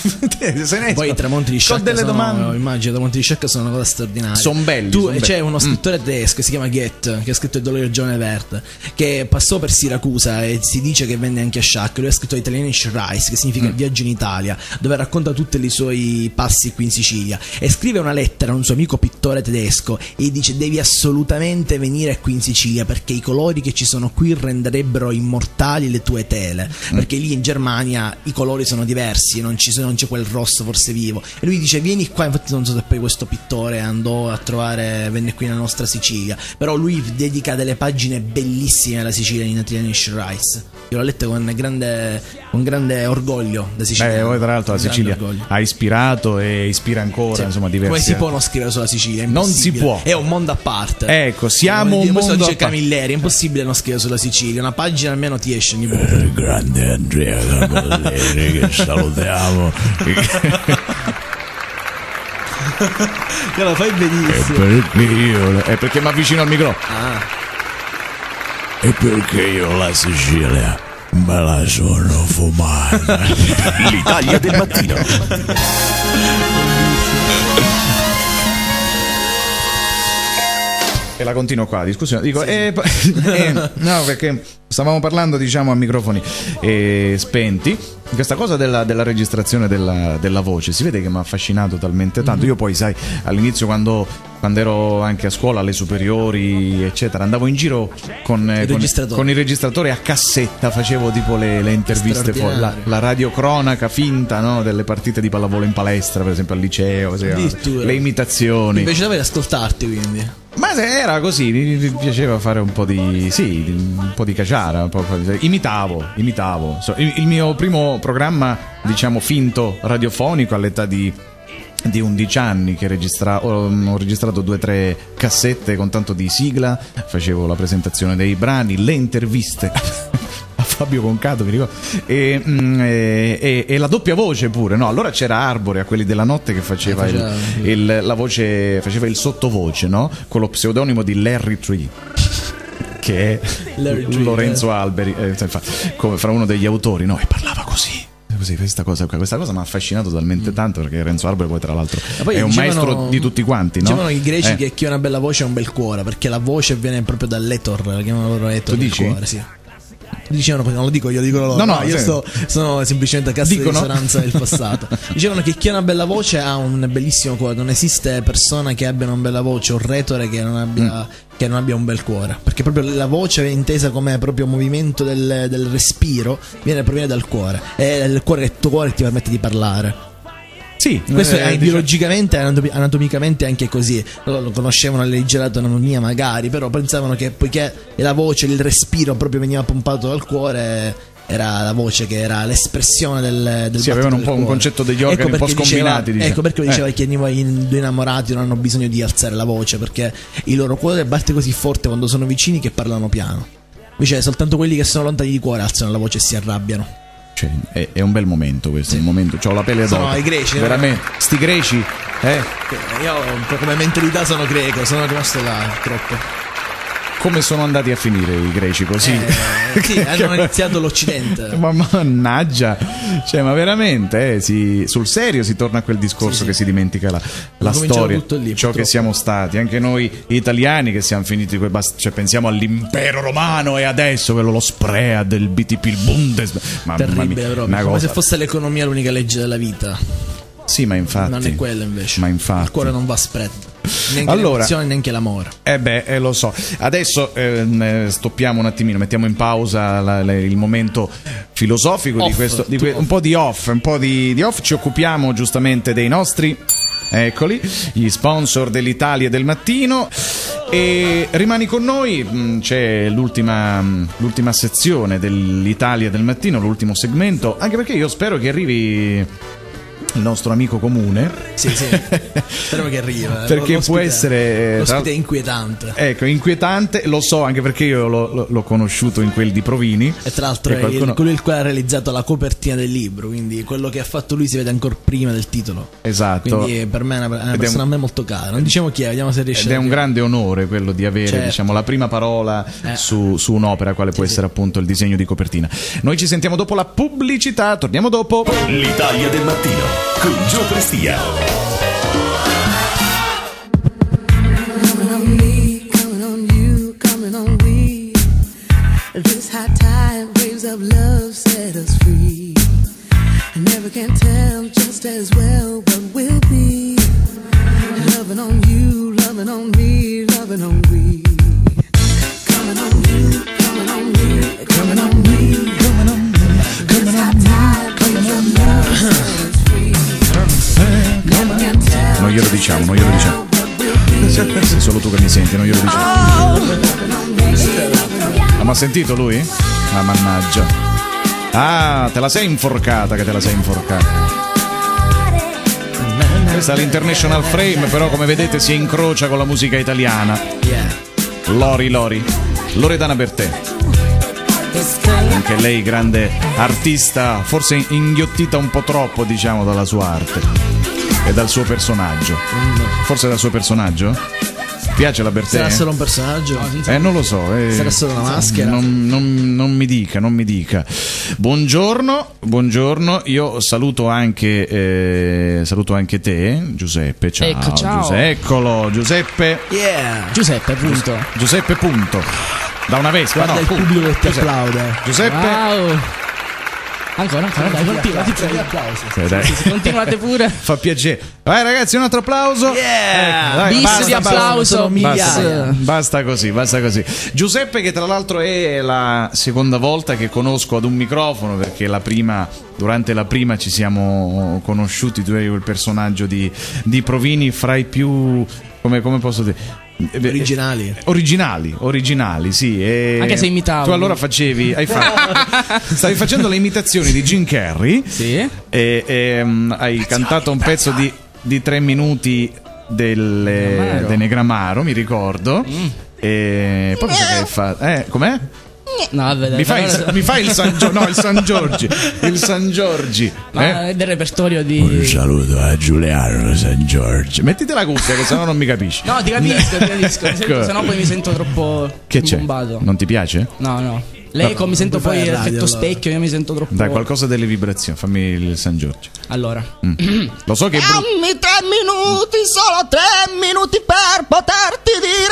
Se ne Poi i tramonti di Con Sciacca delle sono, domande. immagino, i tramonti di Sciacca sono una cosa straordinaria. Son belli, Tu, son belli. c'è uno scrittore tedesco, si chiama Goethe, che ha scritto Il dolore del giovane Werther, che passò per Siracusa e si dice che venne anche a Sciacca. Lui ha scritto Italienische Reise, che significa Mm. viaggio in Italia, dove racconta tutti i suoi passi qui in Sicilia, e scrive una lettera a un suo amico pittore tedesco e dice devi assolutamente venire qui in Sicilia perché i colori che ci sono qui renderebbero immortali le tue tele, perché lì in Germania i colori sono diversi, non, ci sono, non c'è quel rosso forse vivo, e lui dice vieni qua. Infatti non so se poi questo pittore andò a trovare, venne qui nella nostra Sicilia, però lui dedica delle pagine bellissime alla Sicilia in Italienische Reise. Io l'ho letta con grande, con grande orgoglio da Sicilia. Eh, poi tra l'altro la Grande Sicilia orgoglio. ha ispirato e ispira ancora, Sì. insomma, diversi. Come si può non scrivere sulla Sicilia? È Non impossibile. si può. È un mondo a parte. Ecco, siamo Come un dire, questo mondo dice a parte. Camilleri, è impossibile non scrivere sulla Sicilia. Una pagina almeno ti esce ogni volta. Il grande Andrea Camilleri che salutiamo. Che lo fai E benissimo. perché io È perché mi avvicino al microfono. Ah, e perché io la Sicilia me la sono fumata. L'Italia del mattino. E la continuo qua, la discussione. Dico, eh, p- eh, no, perché stavamo parlando, diciamo, a microfoni eh, spenti. Questa cosa della, della registrazione della, della voce si vede che mi ha affascinato talmente tanto. Io poi, sai, all'inizio quando, quando ero anche a scuola, alle superiori, eccetera, andavo in giro con, eh, Il con, registratore. con il registratore a cassetta, facevo tipo le, le interviste, fuori, la, Straordinario. la radiocronaca finta, no, delle partite di pallavolo in palestra, per esempio al liceo, così, no? Addirittura. Le imitazioni. invece dovevi ascoltarti, quindi. Ma se era così, mi, mi piaceva fare un po' di. Sì, un po' di caciara. Un po' di, imitavo, imitavo. So, il, il mio primo programma, diciamo, finto radiofonico all'età di. di undici anni, che registra, ho, ho registrato due o tre cassette con tanto di sigla, facevo la presentazione dei brani, le interviste a Fabio Concato, mi ricordo, e, mm, e, e, e la doppia voce pure, no? Allora c'era Arbore a quelli della notte che faceva, Eh, faceva, il, sì. il- la voce, faceva il sottovoce, no? Con lo pseudonimo di Larry Tree, che è Larry Tree, Lorenzo Alberi, eh, infatti, come fra uno degli autori, no? E parlava così. Così, questa cosa, qua. questa cosa mi ha affascinato talmente tanto, perché Renzo Arbore poi tra l'altro Ma poi è un dicevano- maestro di tutti quanti, no? Dicevano i greci Eh. che chi ha una bella voce ha un bel cuore, perché la voce viene proprio dall'etor, la chiamano loro etor Tu del dici? cuore, sì. Dicevano così, non lo dico io, lo dicono loro. No, no, io sì. sto, sono semplicemente a cassa di Dicono? risonanza del passato. Dicevano che chi ha una bella voce ha un bellissimo cuore. Non esiste persona che abbia una bella voce o retore che non abbia, Mm. che non abbia un bel cuore. Perché proprio la voce è intesa come proprio movimento del, del respiro, viene proviene dal cuore. È il cuore che il tuo cuore ti permette di parlare. Sì, questo è eh, biologicamente, anatomi- anatomicamente anche così. Loro lo conoscevano la leggerata anatomia magari, però pensavano che poiché la voce, il respiro proprio veniva pompato dal cuore, era la voce che era l'espressione del, del sì, avevano un po' del un cuore. concetto degli organi ecco un po' scombinati, diceva, diciamo. Ecco perché Eh. diceva che i due innamorati non hanno bisogno di alzare la voce, perché il loro cuore batte così forte quando sono vicini che parlano piano. Invece soltanto quelli che sono lontani di cuore alzano la voce e si arrabbiano. Cioè, è, è un bel momento questo, sì. Un momento, c'ho la pelle addosso. Sono i greci, veramente, no? Sti greci, eh? Io un po' come mentalità sono greco, sono rimasto là troppo. Come sono andati a finire i greci così? Eh, sì, hanno iniziato l'Occidente. Ma mannaggia, cioè, ma veramente, eh, si, sul serio si torna a quel discorso, sì, che sì, si dimentica la, la storia, tutto lì, ciò purtroppo. Che siamo stati, anche noi italiani che siamo finiti, cioè pensiamo all'impero romano e adesso quello lo sprea del B T P, il Bundes, ma, terribile ma, proprio, come cosa... se fosse l'economia l'unica legge della vita. Sì, ma infatti non è quello invece. Ma infatti il cuore non va spread. Neanche allora, l'emozione, neanche l'amore. Eh beh, eh, lo so. Adesso eh, stoppiamo un attimino, mettiamo in pausa la, la, il momento filosofico off, di questo, di que- off. un po' di off, un po' di, di off. Ci occupiamo giustamente dei nostri, eccoli, gli sponsor dell'Italia del mattino. E rimani con noi, c'è l'ultima, l'ultima sezione dell'Italia del mattino, l'ultimo segmento, anche perché io spero che arrivi il nostro amico comune. Sì, sì. Spero che arriva. Perché l'ospite, può essere l'ospite è inquietante. Ecco, inquietante, lo so, anche perché io l'ho, l'ho conosciuto in quel di Provini. E tra l'altro è qualcuno... il, quello il quale ha realizzato la copertina del libro, quindi quello che ha fatto lui si vede ancora prima del titolo. Esatto. Quindi per me è una, una persona un... a me molto cara. Non diciamo chi è, vediamo se riesce. Ed è un grande onore quello di avere, certo, diciamo, la prima parola eh. su, su un'opera quale può sì, essere sì. appunto il disegno di copertina. Noi ci sentiamo dopo la pubblicità, torniamo dopo. L'Italia del mattino con Gio Prestia. Coming on me, coming on you, coming on we. This high tide, waves of love set us free. I never can tell just as well what we'll be. Loving on you, loving on me, loving on we. Coming on you, coming on me, coming on me, coming on me. This high tide, waves of love set us free. Non glielo diciamo, non glielo diciamo. Sei solo tu che mi senti, non glielo diciamo. Ah, ma ha sentito lui? Ah, mannaggia. Ah, te la sei inforcata, che te la sei inforcata. Questa è l'International Frame, però come vedete si incrocia con la musica italiana. Lori, Lori, Loredana Bertè. Anche lei grande artista, forse inghiottita un po' troppo, diciamo, dalla sua arte e dal suo personaggio. Forse dal suo personaggio? Piace la Bertè? Sarà solo un personaggio? Eh, non lo so. Eh, Sarà solo una maschera? Non, non, non mi dica, non mi dica. Buongiorno, buongiorno. Io saluto anche, eh, saluto anche te, Giuseppe. Ciao. Ecco, ciao. Giuseppe, eccolo, Giuseppe. Yeah. Giuseppe, punto. Giuseppe, punto. Da una vespa, guarda no? il punto. pubblico che ti Giuseppe. applaude. Giuseppe. Wow. Ancora, ancora, dai, continua, ti prego. Sì, dai. Sì, sì, continuate pure. Fa piacere. Vai ragazzi, un altro applauso. Yeah. Ecco, dai, Bis basta, di applauso. basta, Basta. basta così, basta così. Giuseppe, che tra l'altro è la seconda volta che conosco ad un microfono, perché la prima, durante la prima ci siamo conosciuti, tu eri il personaggio di, di Provini fra i più, come, come posso dire, originali originali originali sì, e anche se imitavo. tu allora facevi hai fatto, stavi facendo le imitazioni di Jim Carrey, sì, e, e um, hai cantato un pezzo di, di tre minuti delle, Negramaro. de Negramaro, mi ricordo, mm. e poi cosa che hai fatto? Eh, com'è? No, vabbè, Mi fai, il, mi fai il San Giorgi, no, il San Giorgi, il San Giorgi, ma eh? è del repertorio di. Un saluto a Giuliano San Giorgio. Mettiti la cuffia, che sennò non mi capisci. No, ti capisco, ti capisco. Mi sento, Ecco. sennò poi mi sento troppo Che c'è? imbombato. Non ti piace? No, no. L'eco, No, mi sento non puoi poi fare radio, effetto allora. specchio, io mi sento troppo. Dai, qualcosa delle vibrazioni, fammi il San Giorgio. Allora. Mm. Lo so che è brutto. Dammi tre minuti, solo tre minuti per poterti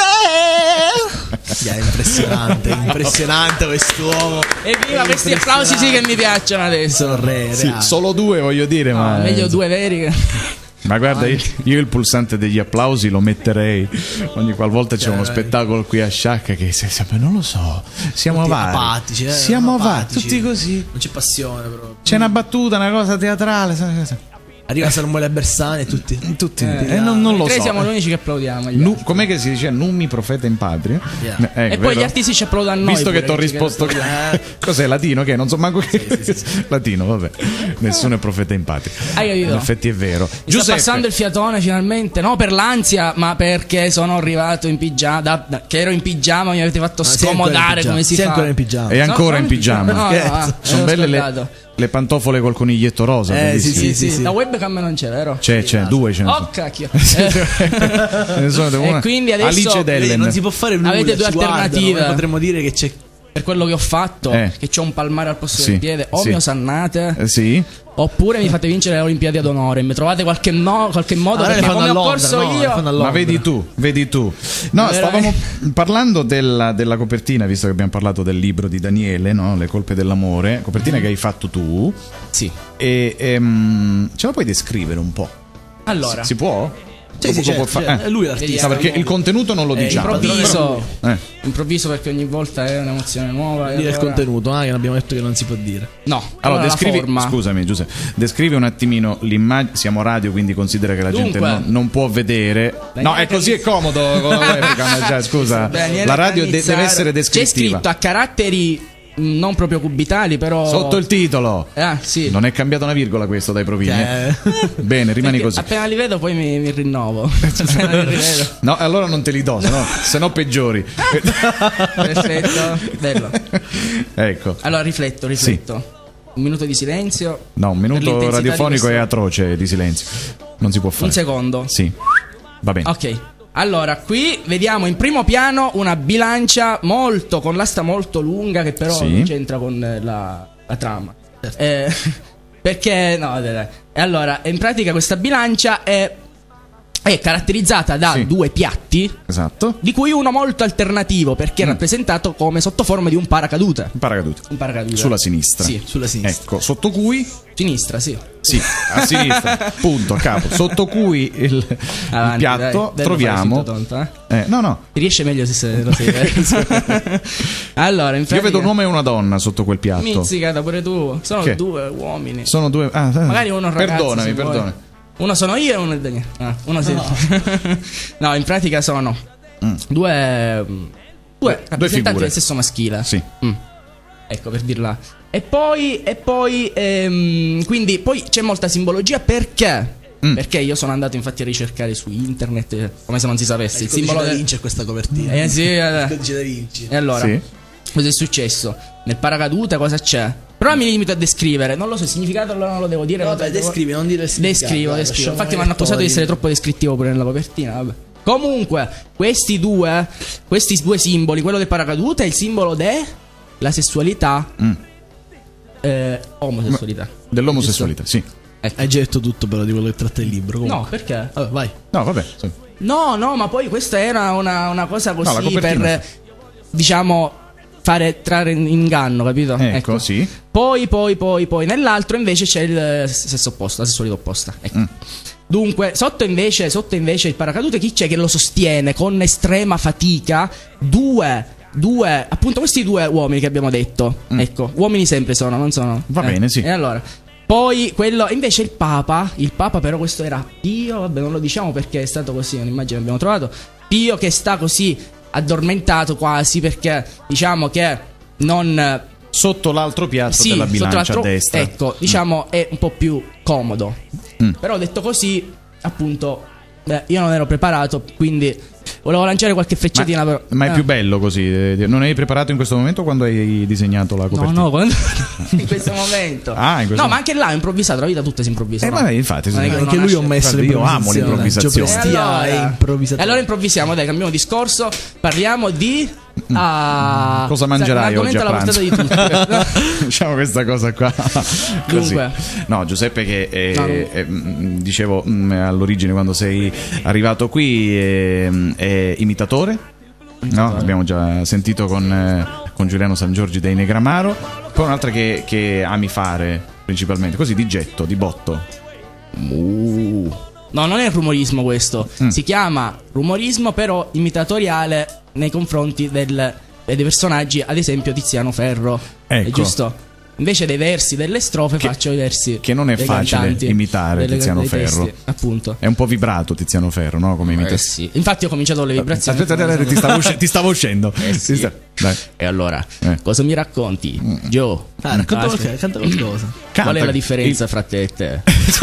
dire. Yeah, è impressionante, impressionante quest'uomo. Evviva, questi applausi sì che mi piacciono adesso. Sono re, Sì, reali. solo due voglio dire, No, ma meglio due veri che. Ma guarda, io, io il pulsante degli applausi lo metterei ogni qualvolta c'è Cioè, uno dai. spettacolo qui a Sciacca che se- sempre non lo so, siamo Tutti avari, apatici, eh, siamo avari, apatici. tutti così. Non c'è passione proprio. C'è una battuta, una cosa teatrale, sai- sai- Arriva Samuele Bersani e tutti. Tutti, Eh, eh, non, non lo Tre so. siamo gli unici che applaudiamo. agli Nu- altri. com'è che si dice? Numi profeta in patria. Yeah. Eh, E poi vero? gli artisti ci applaudono a noi. Visto che pure, ti ho ci risposto credo. cos'è latino che non so manco che latino, vabbè. Nessuno è profeta in patria. Hai capito? In effetti è vero. Mi sta passando il fiatone finalmente, no per l'ansia, ma perché sono arrivato in pigiama, da, da- che ero in pigiama, mi avete fatto sei ancora in scomodare pigiama. come si Sei fa. ancora in pigiama. è ancora No, in pigiama. no, no, ah, Sono ero belle le, scordato. le pantofole col coniglietto rosa. Eh, sì, bellissime. sì, sì. La webcam non c'è, vero? C'è, c'è, due ce ne Oh sono. cacchio. Ce ne sono E una- quindi adesso- Alice Vedi, Dellen. non si può fare nulla. Avete due ci guardano, alternative. eh, potremmo dire che c'è. Per quello che ho fatto, Eh. che c'ho un palmare al posto Sì, del piede, o sì. mi osannate, Eh, sì. oppure mi fate vincere le Olimpiadi ad onore. Mi trovate qualche, no, qualche modo Allora perché le fanno come a ho Londra, corso no, le io. fanno a Ma Londra. vedi tu, vedi tu. No, Veramente. stavamo parlando della, della copertina, visto che abbiamo parlato del libro di Daniele, no? Le colpe dell'amore, copertina che hai fatto tu. Sì. E ehm, ce la puoi descrivere un po'? Allora, Si può? Sì, sì, Dopo certo, può fa- certo, eh. è lui l'artista. No, perché il contenuto non lo Eh, diciamo. improvviso, Eh. improvviso perché ogni volta è un'emozione nuova. e Dire il allora- contenuto, ah, che abbiamo detto che non si può dire. No, Allora, allora la descrivi, forma. scusami Giuseppe, descrivi un attimino l'immagine. Siamo radio, quindi considera che la gente Dunque. non, non può vedere. No, è così è comodo. con la webcam, cioè, scusa, Daniele la radio de- Cannizzaro. deve essere C'è descrittiva. scritto a caratteri mh, non proprio cubitali, però Sotto il titolo. Ah, sì. Non è cambiata una virgola questo dai provini. Eh. Bene, rimani Perché così. appena li vedo poi mi, mi rinnovo. Appena li rivedo. No, allora non te li do, sennò, sennò peggiori. Perfetto, bello. Ecco. Allora rifletto, rifletto. Un minuto di silenzio. No, un Per minuto l'intensità di radiofonico questo- è atroce di silenzio. Non si può fare. Un secondo. Sì. Va bene. Ok. Allora, qui vediamo in primo piano una bilancia molto con l'asta molto lunga che però Sì. non c'entra con eh, la, la trama. Eh, perché no, dai, dai. E allora, in pratica questa bilancia è è caratterizzata da Sì. due piatti, Esatto. di cui uno molto alternativo perché è rappresentato come sotto forma di un paracadute. Un paracadute. Un paracadute. Sulla sinistra. Sì, Sulla sinistra. Ecco, sotto cui? sinistra, sì. Sì, a sinistra. Punto, a capo. Sotto cui il, il Avanti, piatto dai. Bello troviamo. fare finta tonto, eh? Eh, no, no. Ti riesce meglio se sei lo sei. eh. Allora, in Io pratica, vedo un uomo e una donna sotto quel piatto. Mizzicata pure tu. Sono Che? due uomini. Sono due. Ah, eh. Magari uno è un ragazzo. Perdonami, se vuoi. perdonami. Uno sono io e uno è Daniele. Ah, uno sì. No, in pratica sono Mm. due due rappresentanti figure. del sesso maschile. Sì. Mm. Ecco, per dirla. E poi e poi ehm, quindi poi c'è molta simbologia perché Mm. Perché io sono andato infatti a ricercare su internet eh, come se non si sapesse Il il simbolo da del Vinci è questa copertina. Eh sì, eh. Il codice da Vinci. E allora, Sì. cosa è successo? Nel paracadute cosa c'è? Però mi limito a descrivere, non lo so, il significato allora non lo devo dire. Vabbè, devo- descrivi, non dire il significato, Descrivo, dai, descrivo. lasciamo Infatti mi hanno accusato di lettori. essere troppo descrittivo pure nella copertina, vabbè. Comunque, questi due, questi due simboli, quello del paracadute è il simbolo della sessualità, Mm. eh, omosessualità. Dell'omosessualità, sì. Hai già detto tutto però di quello che tratta il libro. No, Comunque. perché? Vabbè, vai. No, vabbè. sì. No, no, ma poi questa era una, una cosa No, così la copertina per, diciamo, fare trarre in inganno, capito? Ecco, sì. Poi, poi, poi, poi, nell'altro invece c'è il sesso opposto, la sessualità opposta. Ecco. Mm. Dunque, sotto invece, sotto invece il paracadute, chi c'è che lo sostiene con estrema fatica? Due, due, appunto questi due uomini che abbiamo detto. Mm. Ecco, uomini sempre sono, non sono. Va eh. bene, sì. E allora, poi quello, invece il Papa, il Papa però questo era Pio, vabbè non lo diciamo perché è stato così, un'immagine che abbiamo trovato. Pio che sta così addormentato quasi perché diciamo che non... Sotto l'altro piatto Sì, della sotto bilancia l'altro- a destra. Ecco, diciamo è un po' più comodo. Mm. Però detto così, appunto, beh, io non ero preparato, quindi volevo lanciare qualche frecciatina. però, Ma è eh. più bello così. eh, Non hai preparato in questo momento quando hai disegnato la No, copertina? no, quando... in questo momento. Ah, in questo no, ma momento. anche là è improvvisato, la vita tutta si improvvisa. Eh, no? vabbè, infatti, sì. Non è che Anche uno lui ho nasce- messo Guarda, io amo l'improvvisazione. E Giopestia è allora, improvvisatore. e allora improvvisiamo, dai, cambiamo discorso. Parliamo di. ah, Cosa mangerai un oggi a argomento alla pranzo? portata di tutti. Diciamo questa cosa qua. Così. Dunque. No, Giuseppe che è, No, no. è, mm, dicevo mm, all'origine quando sei arrivato qui è, è imitatore. No, abbiamo già sentito con, eh, con Giuliano San Giorgi dei Negramaro. Poi un'altra che, che ami fare principalmente, così di getto, di botto. No, non è rumorismo questo. Mm. Si chiama rumorismo, però imitatoriale nei confronti del- dei personaggi, ad esempio Tiziano Ferro. Ecco. È giusto? invece dei versi delle strofe Che- faccio i versi che non è dei facile cantanti, imitare delle- Tiziano dei Ferro. testi, appunto. È un po' vibrato Tiziano Ferro, no? Come Eh imitazione. sì. Infatti ho cominciato con le vibrazioni. Aspetta, aspetta, aspetta, ti stavo, usci- ti stavo uscendo. Eh sì. Ti sta- Dai. E allora, Eh. cosa mi racconti? Joe? Ah, racconta Ah, qualcosa, canta qualcosa. Canta. Qual è la differenza Il- fra te e te?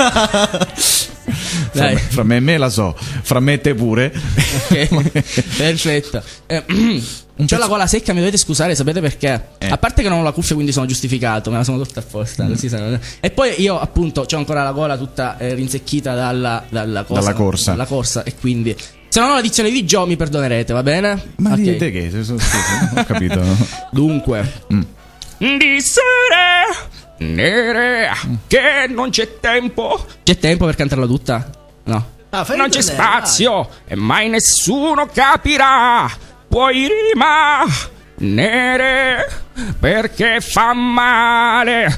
Fra Dai. me, fra me e me la so, fra me e te pure. Ok, perfetto. Eh, C'ho la gola secca, mi dovete scusare, sapete perché? Eh. A parte che non ho la cuffia, quindi sono giustificato, me la sono tolta apposta. Così sono- E poi io, appunto, ho ancora la gola tutta eh, rinsecchita dalla, dalla, cosa- Dalla corsa. dalla corsa, e quindi. Se non ho la dizione di Joe, mi perdonerete, va bene? Ma Ok. dite che? Scusa, non ho capito. Dunque, Mm. di sere nere che non c'è tempo. C'è tempo per cantarla tutta? No. Ah, fai Non c'è ritornello, spazio e mai nessuno capirà. Puoi rimanere perché fa male,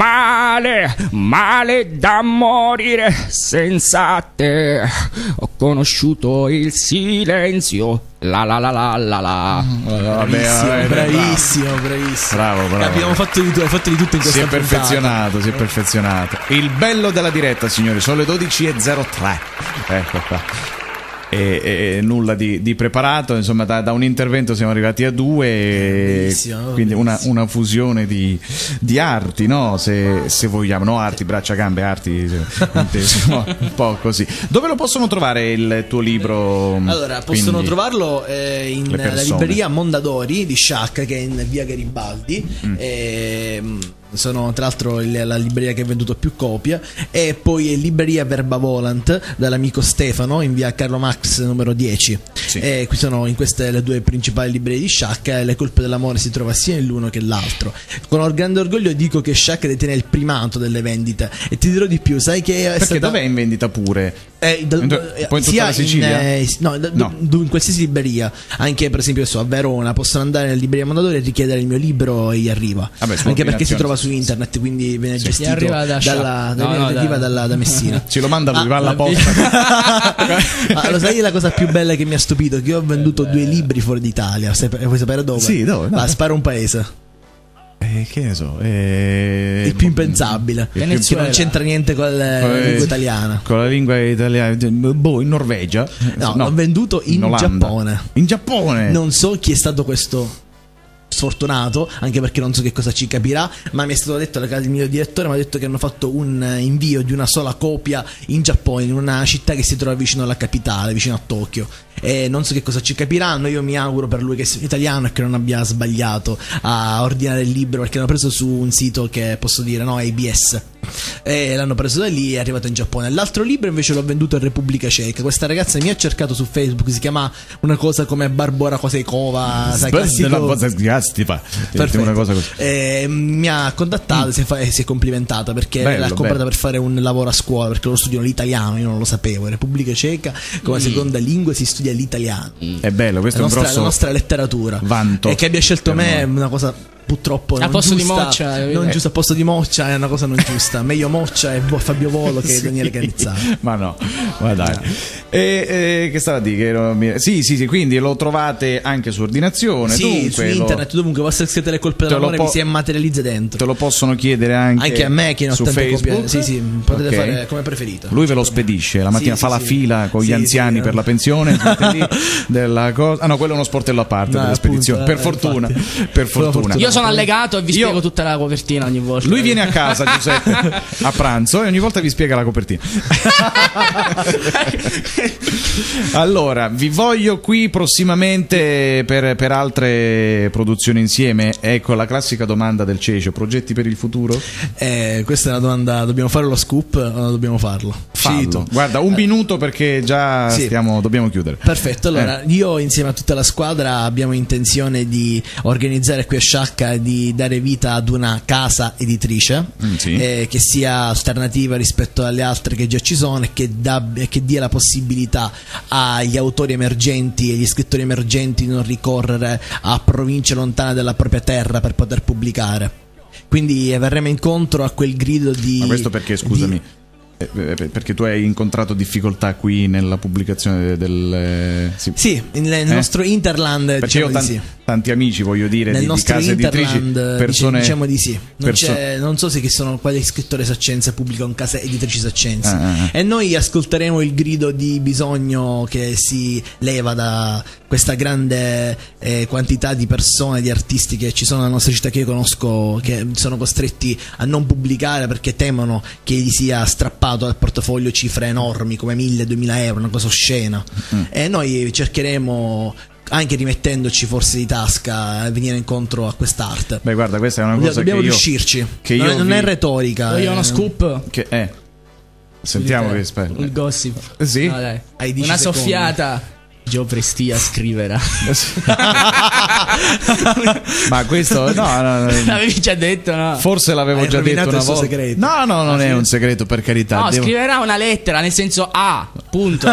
male, male da morire senza te. Ho conosciuto il silenzio. La la la la la la. Vabbè, Bravissimo, vabbè, bravissimo, bravissimo. Bravo, bravo. Abbiamo fatto di tutto, hai fatto di tutto in Si questa è puntata. perfezionato, si è perfezionato. Il bello della diretta, signori, sono le dodici e zero tre. Ecco qua. E, e- e nulla di, di preparato, insomma, da, da un intervento siamo arrivati a due, e Bellissimo, quindi una, bellissimo. una fusione di, di arti, no? Se, se vogliamo, no? Arti, braccia, gambe, arti, se- inteso, no? Un po' così. Dove lo possono trovare il tuo libro? Allora, possono Quindi, trovarlo eh, in le la persone. libreria Mondadori di Sciacca, che è in via Garibaldi. Mm. Ehm, sono tra l'altro il- la libreria che ha venduto più copie. E poi è libreria Verba Volant dall'amico Stefano in via Carlo Max numero dieci. Sì. E qui sono in queste le due principali librerie di Sciacca. E Le colpe dell'amore si trova sia in l'uno che l'altro. Con or- grande orgoglio dico che Sciacca detiene il primato delle vendite. E ti dirò di più, sai che è Perché stata... dov'è in vendita pure? Eh, da- In to- eh, poi in tutta sia la Sicilia? In, eh, no, da- No. du- in qualsiasi libreria, anche per esempio so, a Verona, possono andare nella libreria Mondadori e richiedere il mio libro e gli arriva. Vabbè, su Anche perché si ordinazione. trova su internet, quindi viene Gli gestito arriva da Sciacca. dalla, No, viene- no, arriva da- dalla- da Messina. Ci lo manda lui, Ah, va alla la- posta. Ah, lo sai la cosa più bella che mi ha stupito? Che io ho venduto due libri fuori d'Italia. Sai- Vuoi sapere dove? Sì, dove? No. Va, spara un paese. Eh, che ne so, eh, Il più impensabile. il più- Che non c'entra niente con la Con- lingua italiana. Con la lingua italiana, boh, in Norvegia. No, l'ho venduto in Olanda. Giappone. In Giappone? Non so chi è stato questo sfortunato, anche perché non so che cosa ci capirà, ma mi è stato detto, il mio direttore mi ha detto che hanno fatto un invio di una sola copia in Giappone, in una città che si trova vicino alla capitale, vicino a Tokyo. E non so che cosa ci capiranno. Io mi auguro per lui che sia italiano e che non abbia sbagliato a ordinare il libro, perché l'hanno preso su un sito che posso dire, no, A B S. E l'hanno preso da lì e è arrivato in Giappone. L'altro libro invece l'ho venduto in Repubblica Ceca. Questa ragazza mi ha cercato su Facebook, si chiama una cosa come Barbora Koseikova, sai, classico- Una cosa sgastiva. Perfetto. Una cosa così. Eh, mi ha contattato e si è fa- e si è complimentata perché Bello, l'ha comprata bello. per fare un lavoro a scuola, perché loro studiano l'italiano, io non lo sapevo. In Repubblica Ceca come seconda lingua si studia l'italiano. È bello, questo La è un nostra, grosso la nostra letteratura. vanto E che abbia scelto per me è noi. una cosa purtroppo A non posto di giusta, Moccia, non eh. giusta, a posto di Moccia è una cosa non giusta. Meglio Moccia e Bo- Fabio Volo che Daniele Cannizzaro. Ma no, ma dai. E, e che stava a dire? Che non mi- Sì, sì, sì, quindi lo trovate anche su ordinazione. Sì, dunque, su lo- internet, dovunque basta scrivere le colpe Te lo dell'amore po- mi si materializza dentro. Te lo possono chiedere anche, Anche a me che ne ho su tante Facebook. copie. Sì, sì, potete Ok. fare come preferito. Lui ve lo spedisce, la mattina Sì, fa sì, la sì. fila con gli Sì, anziani sì, per eh. la pensione, si mette lì della cosa. Ah no, quello è uno sportello a parte No, della appunto, spedizione. eh, per fortuna, infatti. per fortuna. fortuna. Io sono allegato e vi Io- spiego tutta la copertina ogni volta. Lui viene a casa, Giuseppe, a pranzo e ogni volta vi spiega la copertina. Allora, vi voglio qui prossimamente per, per altre produzioni insieme. Ecco la classica domanda del Cecio: progetti per il futuro? Eh, questa è una domanda, dobbiamo fare lo scoop o non dobbiamo farlo? Scegli tu. Fallo. Guarda, un minuto perché già Sì. stiamo, dobbiamo chiudere. Perfetto, allora Eh. io insieme a tutta la squadra abbiamo intenzione di organizzare qui a Sciacca, di dare vita ad una casa editrice Mm, sì. eh, che sia alternativa rispetto alle altre che già ci sono e che, da- e che dia la possibilità agli autori emergenti e agli scrittori emergenti di non ricorrere a province lontane dalla propria terra per poter pubblicare. Quindi eh, verremo incontro a quel grido di... Ma questo perché, scusami? di- Eh, perché tu hai incontrato difficoltà qui nella pubblicazione del... eh, sì, Sì, nel Eh? nostro Interland perché diciamo io ho di tanti, sì. tanti amici, voglio dire, Nel di, di nostro case editrici, Interland persone... diciamo di sì. Non, perso- c'è, non so se che sono quale scrittore saccense pubblica un casa editrici saccensi. Ah, ah, ah. E noi ascolteremo il grido di bisogno che si leva da questa grande eh, quantità di persone, di artisti che ci sono nella nostra città, che io conosco, che sono costretti a non pubblicare perché temono che gli sia strappato dal portafoglio cifre enormi come mille, duemila euro, una cosa oscena. Mm. E noi cercheremo, anche rimettendoci forse di tasca, a venire incontro a quest'arte. Beh, guarda, questa è una cosa Dobbiamo che io, riuscirci. che non, io non vi- è retorica. Io ho eh. uno scoop. Che è... Sentiamo che Il aspetta. gossip. Sì? No, dai. Hai dieci Una secondi. soffiata. Gio Prestia scriverà. Ma questo no, no, no. L'avevi già detto, no? Forse l'avevo Hai già detto rovinato una il suo volta. segreto. No, no, non è un segreto, per carità. No, Devo- scriverà una lettera, nel senso A, punto.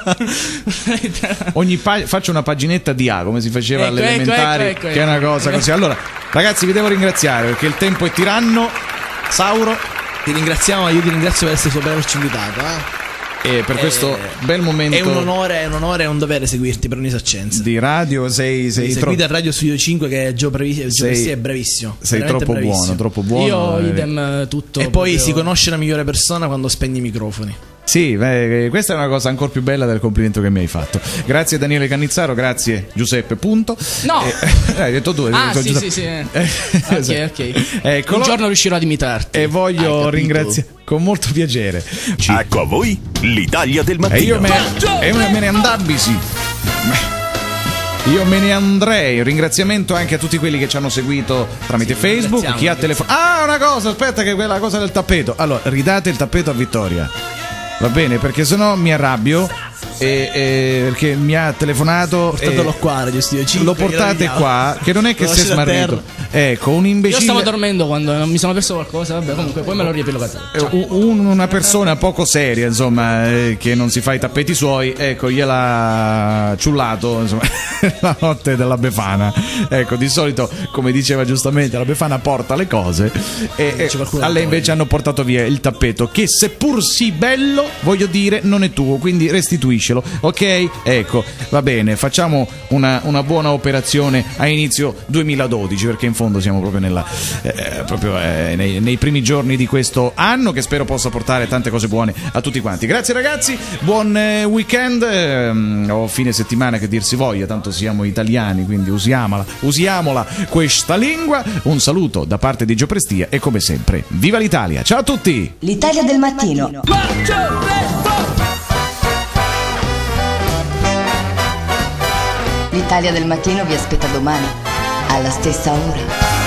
Ogni pa- faccio una paginetta di A, come si faceva Ecco, alle ecco, elementari, ecco, ecco, che è una ecco. cosa così. Allora, ragazzi, vi devo ringraziare perché il tempo è tiranno. Sauro, Ti ringraziamo, io ti ringrazio per essere per averci invitato. Eh. e per questo Eh, bel momento È un onore, è un onore e un dovere seguirti per noi saccense. di radio, sei, sei, tro- Seguite a Radio Studio cinque che Gio, Bravi- Gio Sei- Prestia è bravissimo. sei veramente troppo bravissimo. buono, troppo buono. Io Eh, idem tutto. E poi proprio- si conosce la migliore persona quando spegne i microfoni. Sì, beh, questa è una cosa ancora più bella del complimento che mi hai fatto. Grazie Daniele Cannizzaro, grazie Giuseppe, punto. No. Eh, hai detto tu. hai Ah, detto sì, Giuseppe. sì, sì. Eh, esatto. Ok, ok. Eccolo. Un giorno riuscirò ad imitarti. E Hai voglio capito? ringraziare con molto piacere. Ecco a voi l'Italia del E mattino. io me, e me me ne andabisi. Io me ne andrei. Un ringraziamento anche a tutti quelli che ci hanno seguito tramite Facebook. ringraziamo, Chi ha telefonato. Ah, una cosa, aspetta, che quella cosa del tappeto. Allora, ridate il tappeto a Vittoria. Va bene, perché sennò mi arrabbio. E, e- perché mi ha telefonato. Portatelo e qua, Radio Studio cinque. lo portate glielo qua, che non è che Lo si è lasciate a smarrito. terra. Ecco, un Io imbecille. stavo dormendo quando non mi sono perso qualcosa. Vabbè, comunque, poi me lo riepilogato. Eh, un- una persona poco seria, insomma, eh, che non si fa i tappeti suoi, ecco, gliel'ha ciullato, insomma, la notte della Befana. Ecco, di solito, come diceva giustamente, la Befana porta le cose e, e qualcuno a lei altro. invece hanno portato via il tappeto, che seppur sì bello, voglio dire, non è tuo, quindi restituiscelo, ok? Ecco, va bene, facciamo una, una buona operazione a inizio duemiladodici, perché in fondo siamo proprio nella eh, proprio eh, nei, nei primi giorni di questo anno, che spero possa portare tante cose buone a tutti quanti. Grazie ragazzi, buon eh, weekend ehm, o fine settimana che dir si voglia, tanto siamo italiani, quindi usiamola, usiamola questa lingua. Un saluto da parte di Gio Prestia e come sempre, viva l'Italia, ciao a tutti! L'Italia del mattino. L'Italia del mattino vi aspetta domani, alla stessa ora.